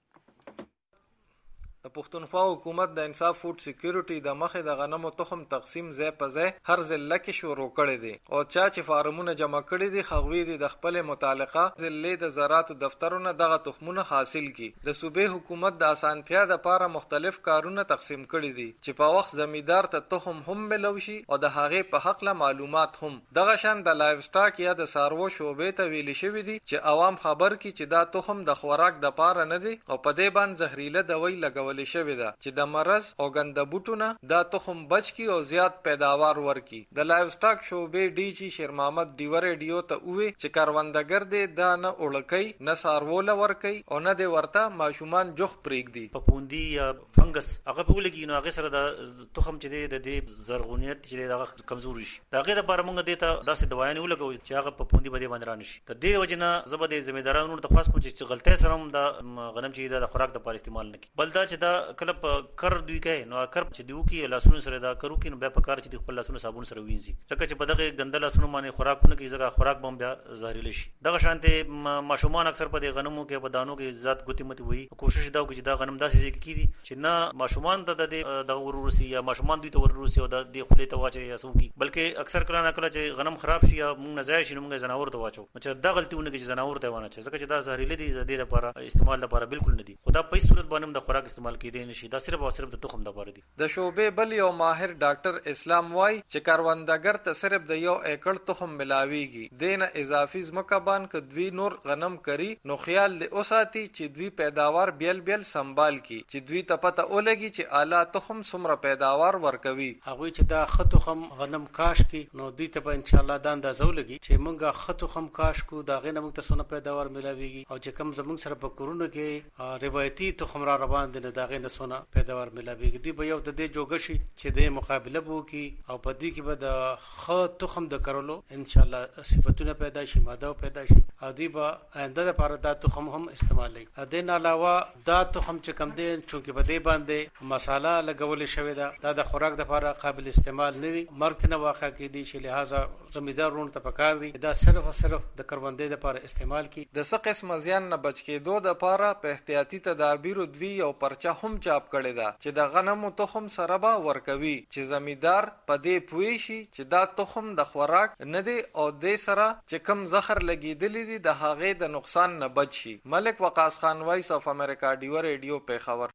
د پښتونخوا حکومت د انصاف فوډ سکیورټي د مخې د غنمو تخم تقسیم ځای په ځای هر ضلع کې شروع کړی دی او چا چې فارمونه جمع کړي دي هغوی دي د خپل متعلقه ضلع د زراعت دفترونو دغه تخمونه حاصل کی. د صوبې حکومت د اسانتیا د لپاره مختلف کارونه تقسیم کړي دي چې په وخت زمیندار ته تخم هم ملو شي او د هغې په حق له معلومات هم. دغه شان د لایف سټاک یا د څاروو شعبې ته ویل شوي دي چې عوام خبر کی چې دا تخم د خوراک د لپاره نه دی او په دې باندې زهريله دوی لګول شوی ده چې د مرض او ګنده بوټونه دا تخم بچ کی او زیات پیداوار ورکی. د لایف سټاک شعبې ډي جی شیر محمد ډیوه ریډیو ته وې چې کاروندګر دې دا نه اړکۍ نه سارول ورکی او نه دې ورته ماشومان جوخ پرېږدي. پپوندی یا فنګس هغه په ولګي نو هغه سره د تخم چې د دې زرغونیت چې دغه کمزوري شي دا هغه لپاره موږ دې ته داسې دوايانې ولګو چې هغه پپوندی باندې باندې رانه شي. د دې وجنه زبر د ذمہدارانو ته خاص کوم چې غلطۍ سره هم د غنم چې د خوراک لپاره استعمال نه کی بل دا چې دا کله په کر دوی کوي نو کر چې دیو کې لاسونو سره دا کرو کې نو بیا په کار چې خپل لاسونو صابون سره وینځي ځکه چې په دغه ګنده لاسونو باندې خوراکونه کې ځکه خوراک بم بیا زهريل شي. دغه شانته ماشومان اکثر په غنمو کې په دانو کې ذات ګوتی متي وي کوشش دا وکړي چې دا غنم داسې ځای کې کیدي چې نه ماشومان ته د د ورورسي یا ماشومان دوی ته ورورسي او د خولې ته واچي یا سوکي بلکې اکثر کله نه کله چې غنم خراب شي یا موږ نه ځای شي موږ زناور ته واچو چې دا غلطیونه کې زناور ته ونه چې ځکه چې دا زهريل دي د دې لپاره استعمال لپاره بالکل نه دي. خدا په صورت باندې د خوراک استعمال کېدی نشي دا صرف او صرف د تخم لپاره دي. د شوبې بل یو ماهر ډاکټر اسلام وای چې کاروندګر ته صرف د یو ایکړ تخم ملاويږي دین اضافي ځمکه باندې ک دوی نور غنم کری نو خیال له اوساتي چې دوی پیداوار بیل بیل سنبال کی چې دوی ته پته ولګي چې اعلی تخم څومره پیداوار ورکوي. هغه چې دا خطو خم غنم کاش کی نو دوی ته به ان شاء الله دا اندازو لګي چې مونږه خطو خم کاش کو دا غنه مونږ ته څونه پیداوار ملاويږي او چې کم زمونږ سره په کورونو کې روایتي تخم را روان دي نه دا غنه څونه پیداوار ملاويږي دی به یو د دې جوګشي چې د مقابله بو کی او په دې کې به د خ تخم د کرلو ان شاء الله صفاتونه پیدا شي ماده پیدا شي او دی به آینده لپاره دا تخم هم استعمالي. د نه علاوه دا تخم چې کم دي چې په دې باندې مصالحه لګول شوی دا د خوراک لپاره قابل استعمال نه دي مرګ نه واقع کیدي چې لہذا زمیندارونو ته پکار دي دا صرف او صرف د کروندې لپاره استعمال کی. د څه قسم زیان نه بچ کېدو د لپاره په احتیاطي تدابیر دوی او پرچا هم چاپ کړي دا چې د غنمو تخم سره به ورکوي چې زمیندار په دې پوي شي چې دا تخم د خوراک نه دی او د سره چې کم زهر لګیدلی دي د هغه د نقصان نه بچ شي. ملک وقاص خان وایس اف امریکا ډیوه ریډیو په خبر.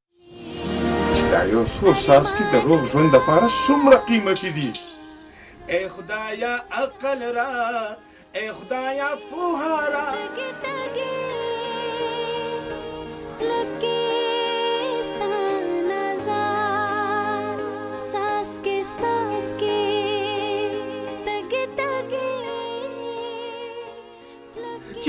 دا یو څو ساس کې د روغ ژوند لپاره څومره قیمتي دي. اے خدایا عقل را اے خدایا پوها را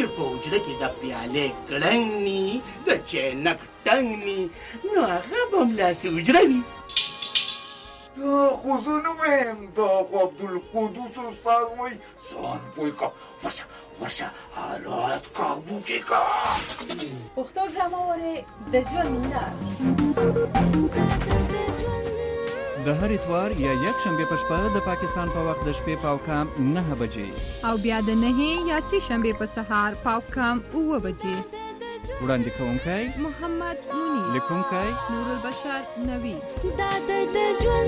امیر په حجره کې د پیالې کړنګ ني د چینک ټنګ ني نو هغه به همداسې حجره وي. دا خو زه نه وایم، دا خو عبدالقدوس استاد وایي ځان پوه کا. ورشه ورشه حالات کابو کې کا. پښتو ډرامه وره د ژوند لار د هر اتوار یا یک شنبه په شپه د پاکستان په وخت د شپې پاو کام نه بجې او بیا د نه یا سه شنبه په سهار پاو کام اوه بجې. وړاندې کوونکی محمد مونی، لیکونکی نور البشر نوی. دا د ژوند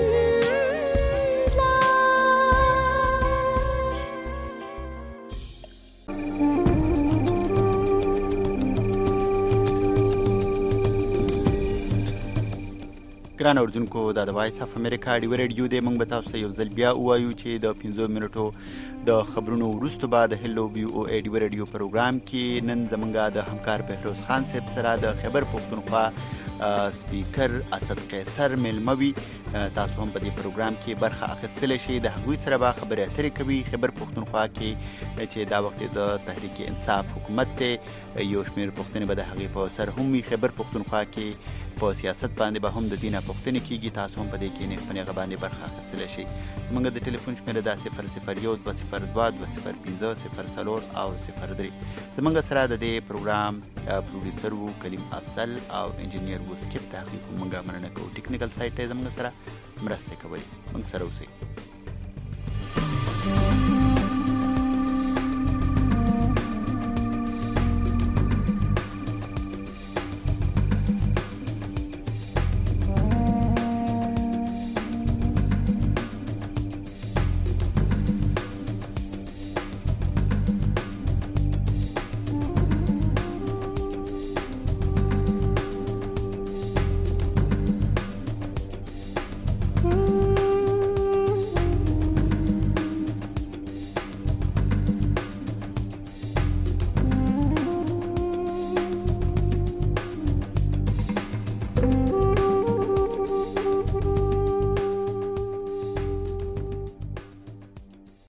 ګران اوردونکو، دا د وایس اف امریکا ډیو ریډیو دی. موږ به تاسو ته یو ځل بیا ووایو چې د پنځو منټو د خبرونو وروسته به د هلو بي او ای ډیو ریډیو پروګرام کې نن زموږ د همکار بهروز خان صاحب سره د خیبر پښتونخوا سپیکر اسد قیصر میلمه وي. تاسو هم په دې پروګرام کې برخه اخیستلی شئ. د هغوی سره به خبرې اترې کوي. خیبر پښتونخوا کې چې دا وخت د تحریک انصاف حکومت دی، یو شمېر پوښتنې به د هغې په سر هم وي. خیبر پښتونخوا کې په سیاست باندې به هم د دینه پوښتنې کیږي. تاسو هم په دې کې نیغ په نیغه باندې برخه اخیستلی شئ. زموږ د ټلیفون شمېره دا صفر صفر یو دوه صفر دوه دوه صفر پنځه صفر څلور او صفر درې. زموږ سره د دې پروګرام پروډیوسر وو کلیم افضل او انجینیر وو سکیپ. تحقیق موږ مننه کوو. ټیکنیکل سایټ ته زموږ سره مرسته کوي. موږ سره اوسئ.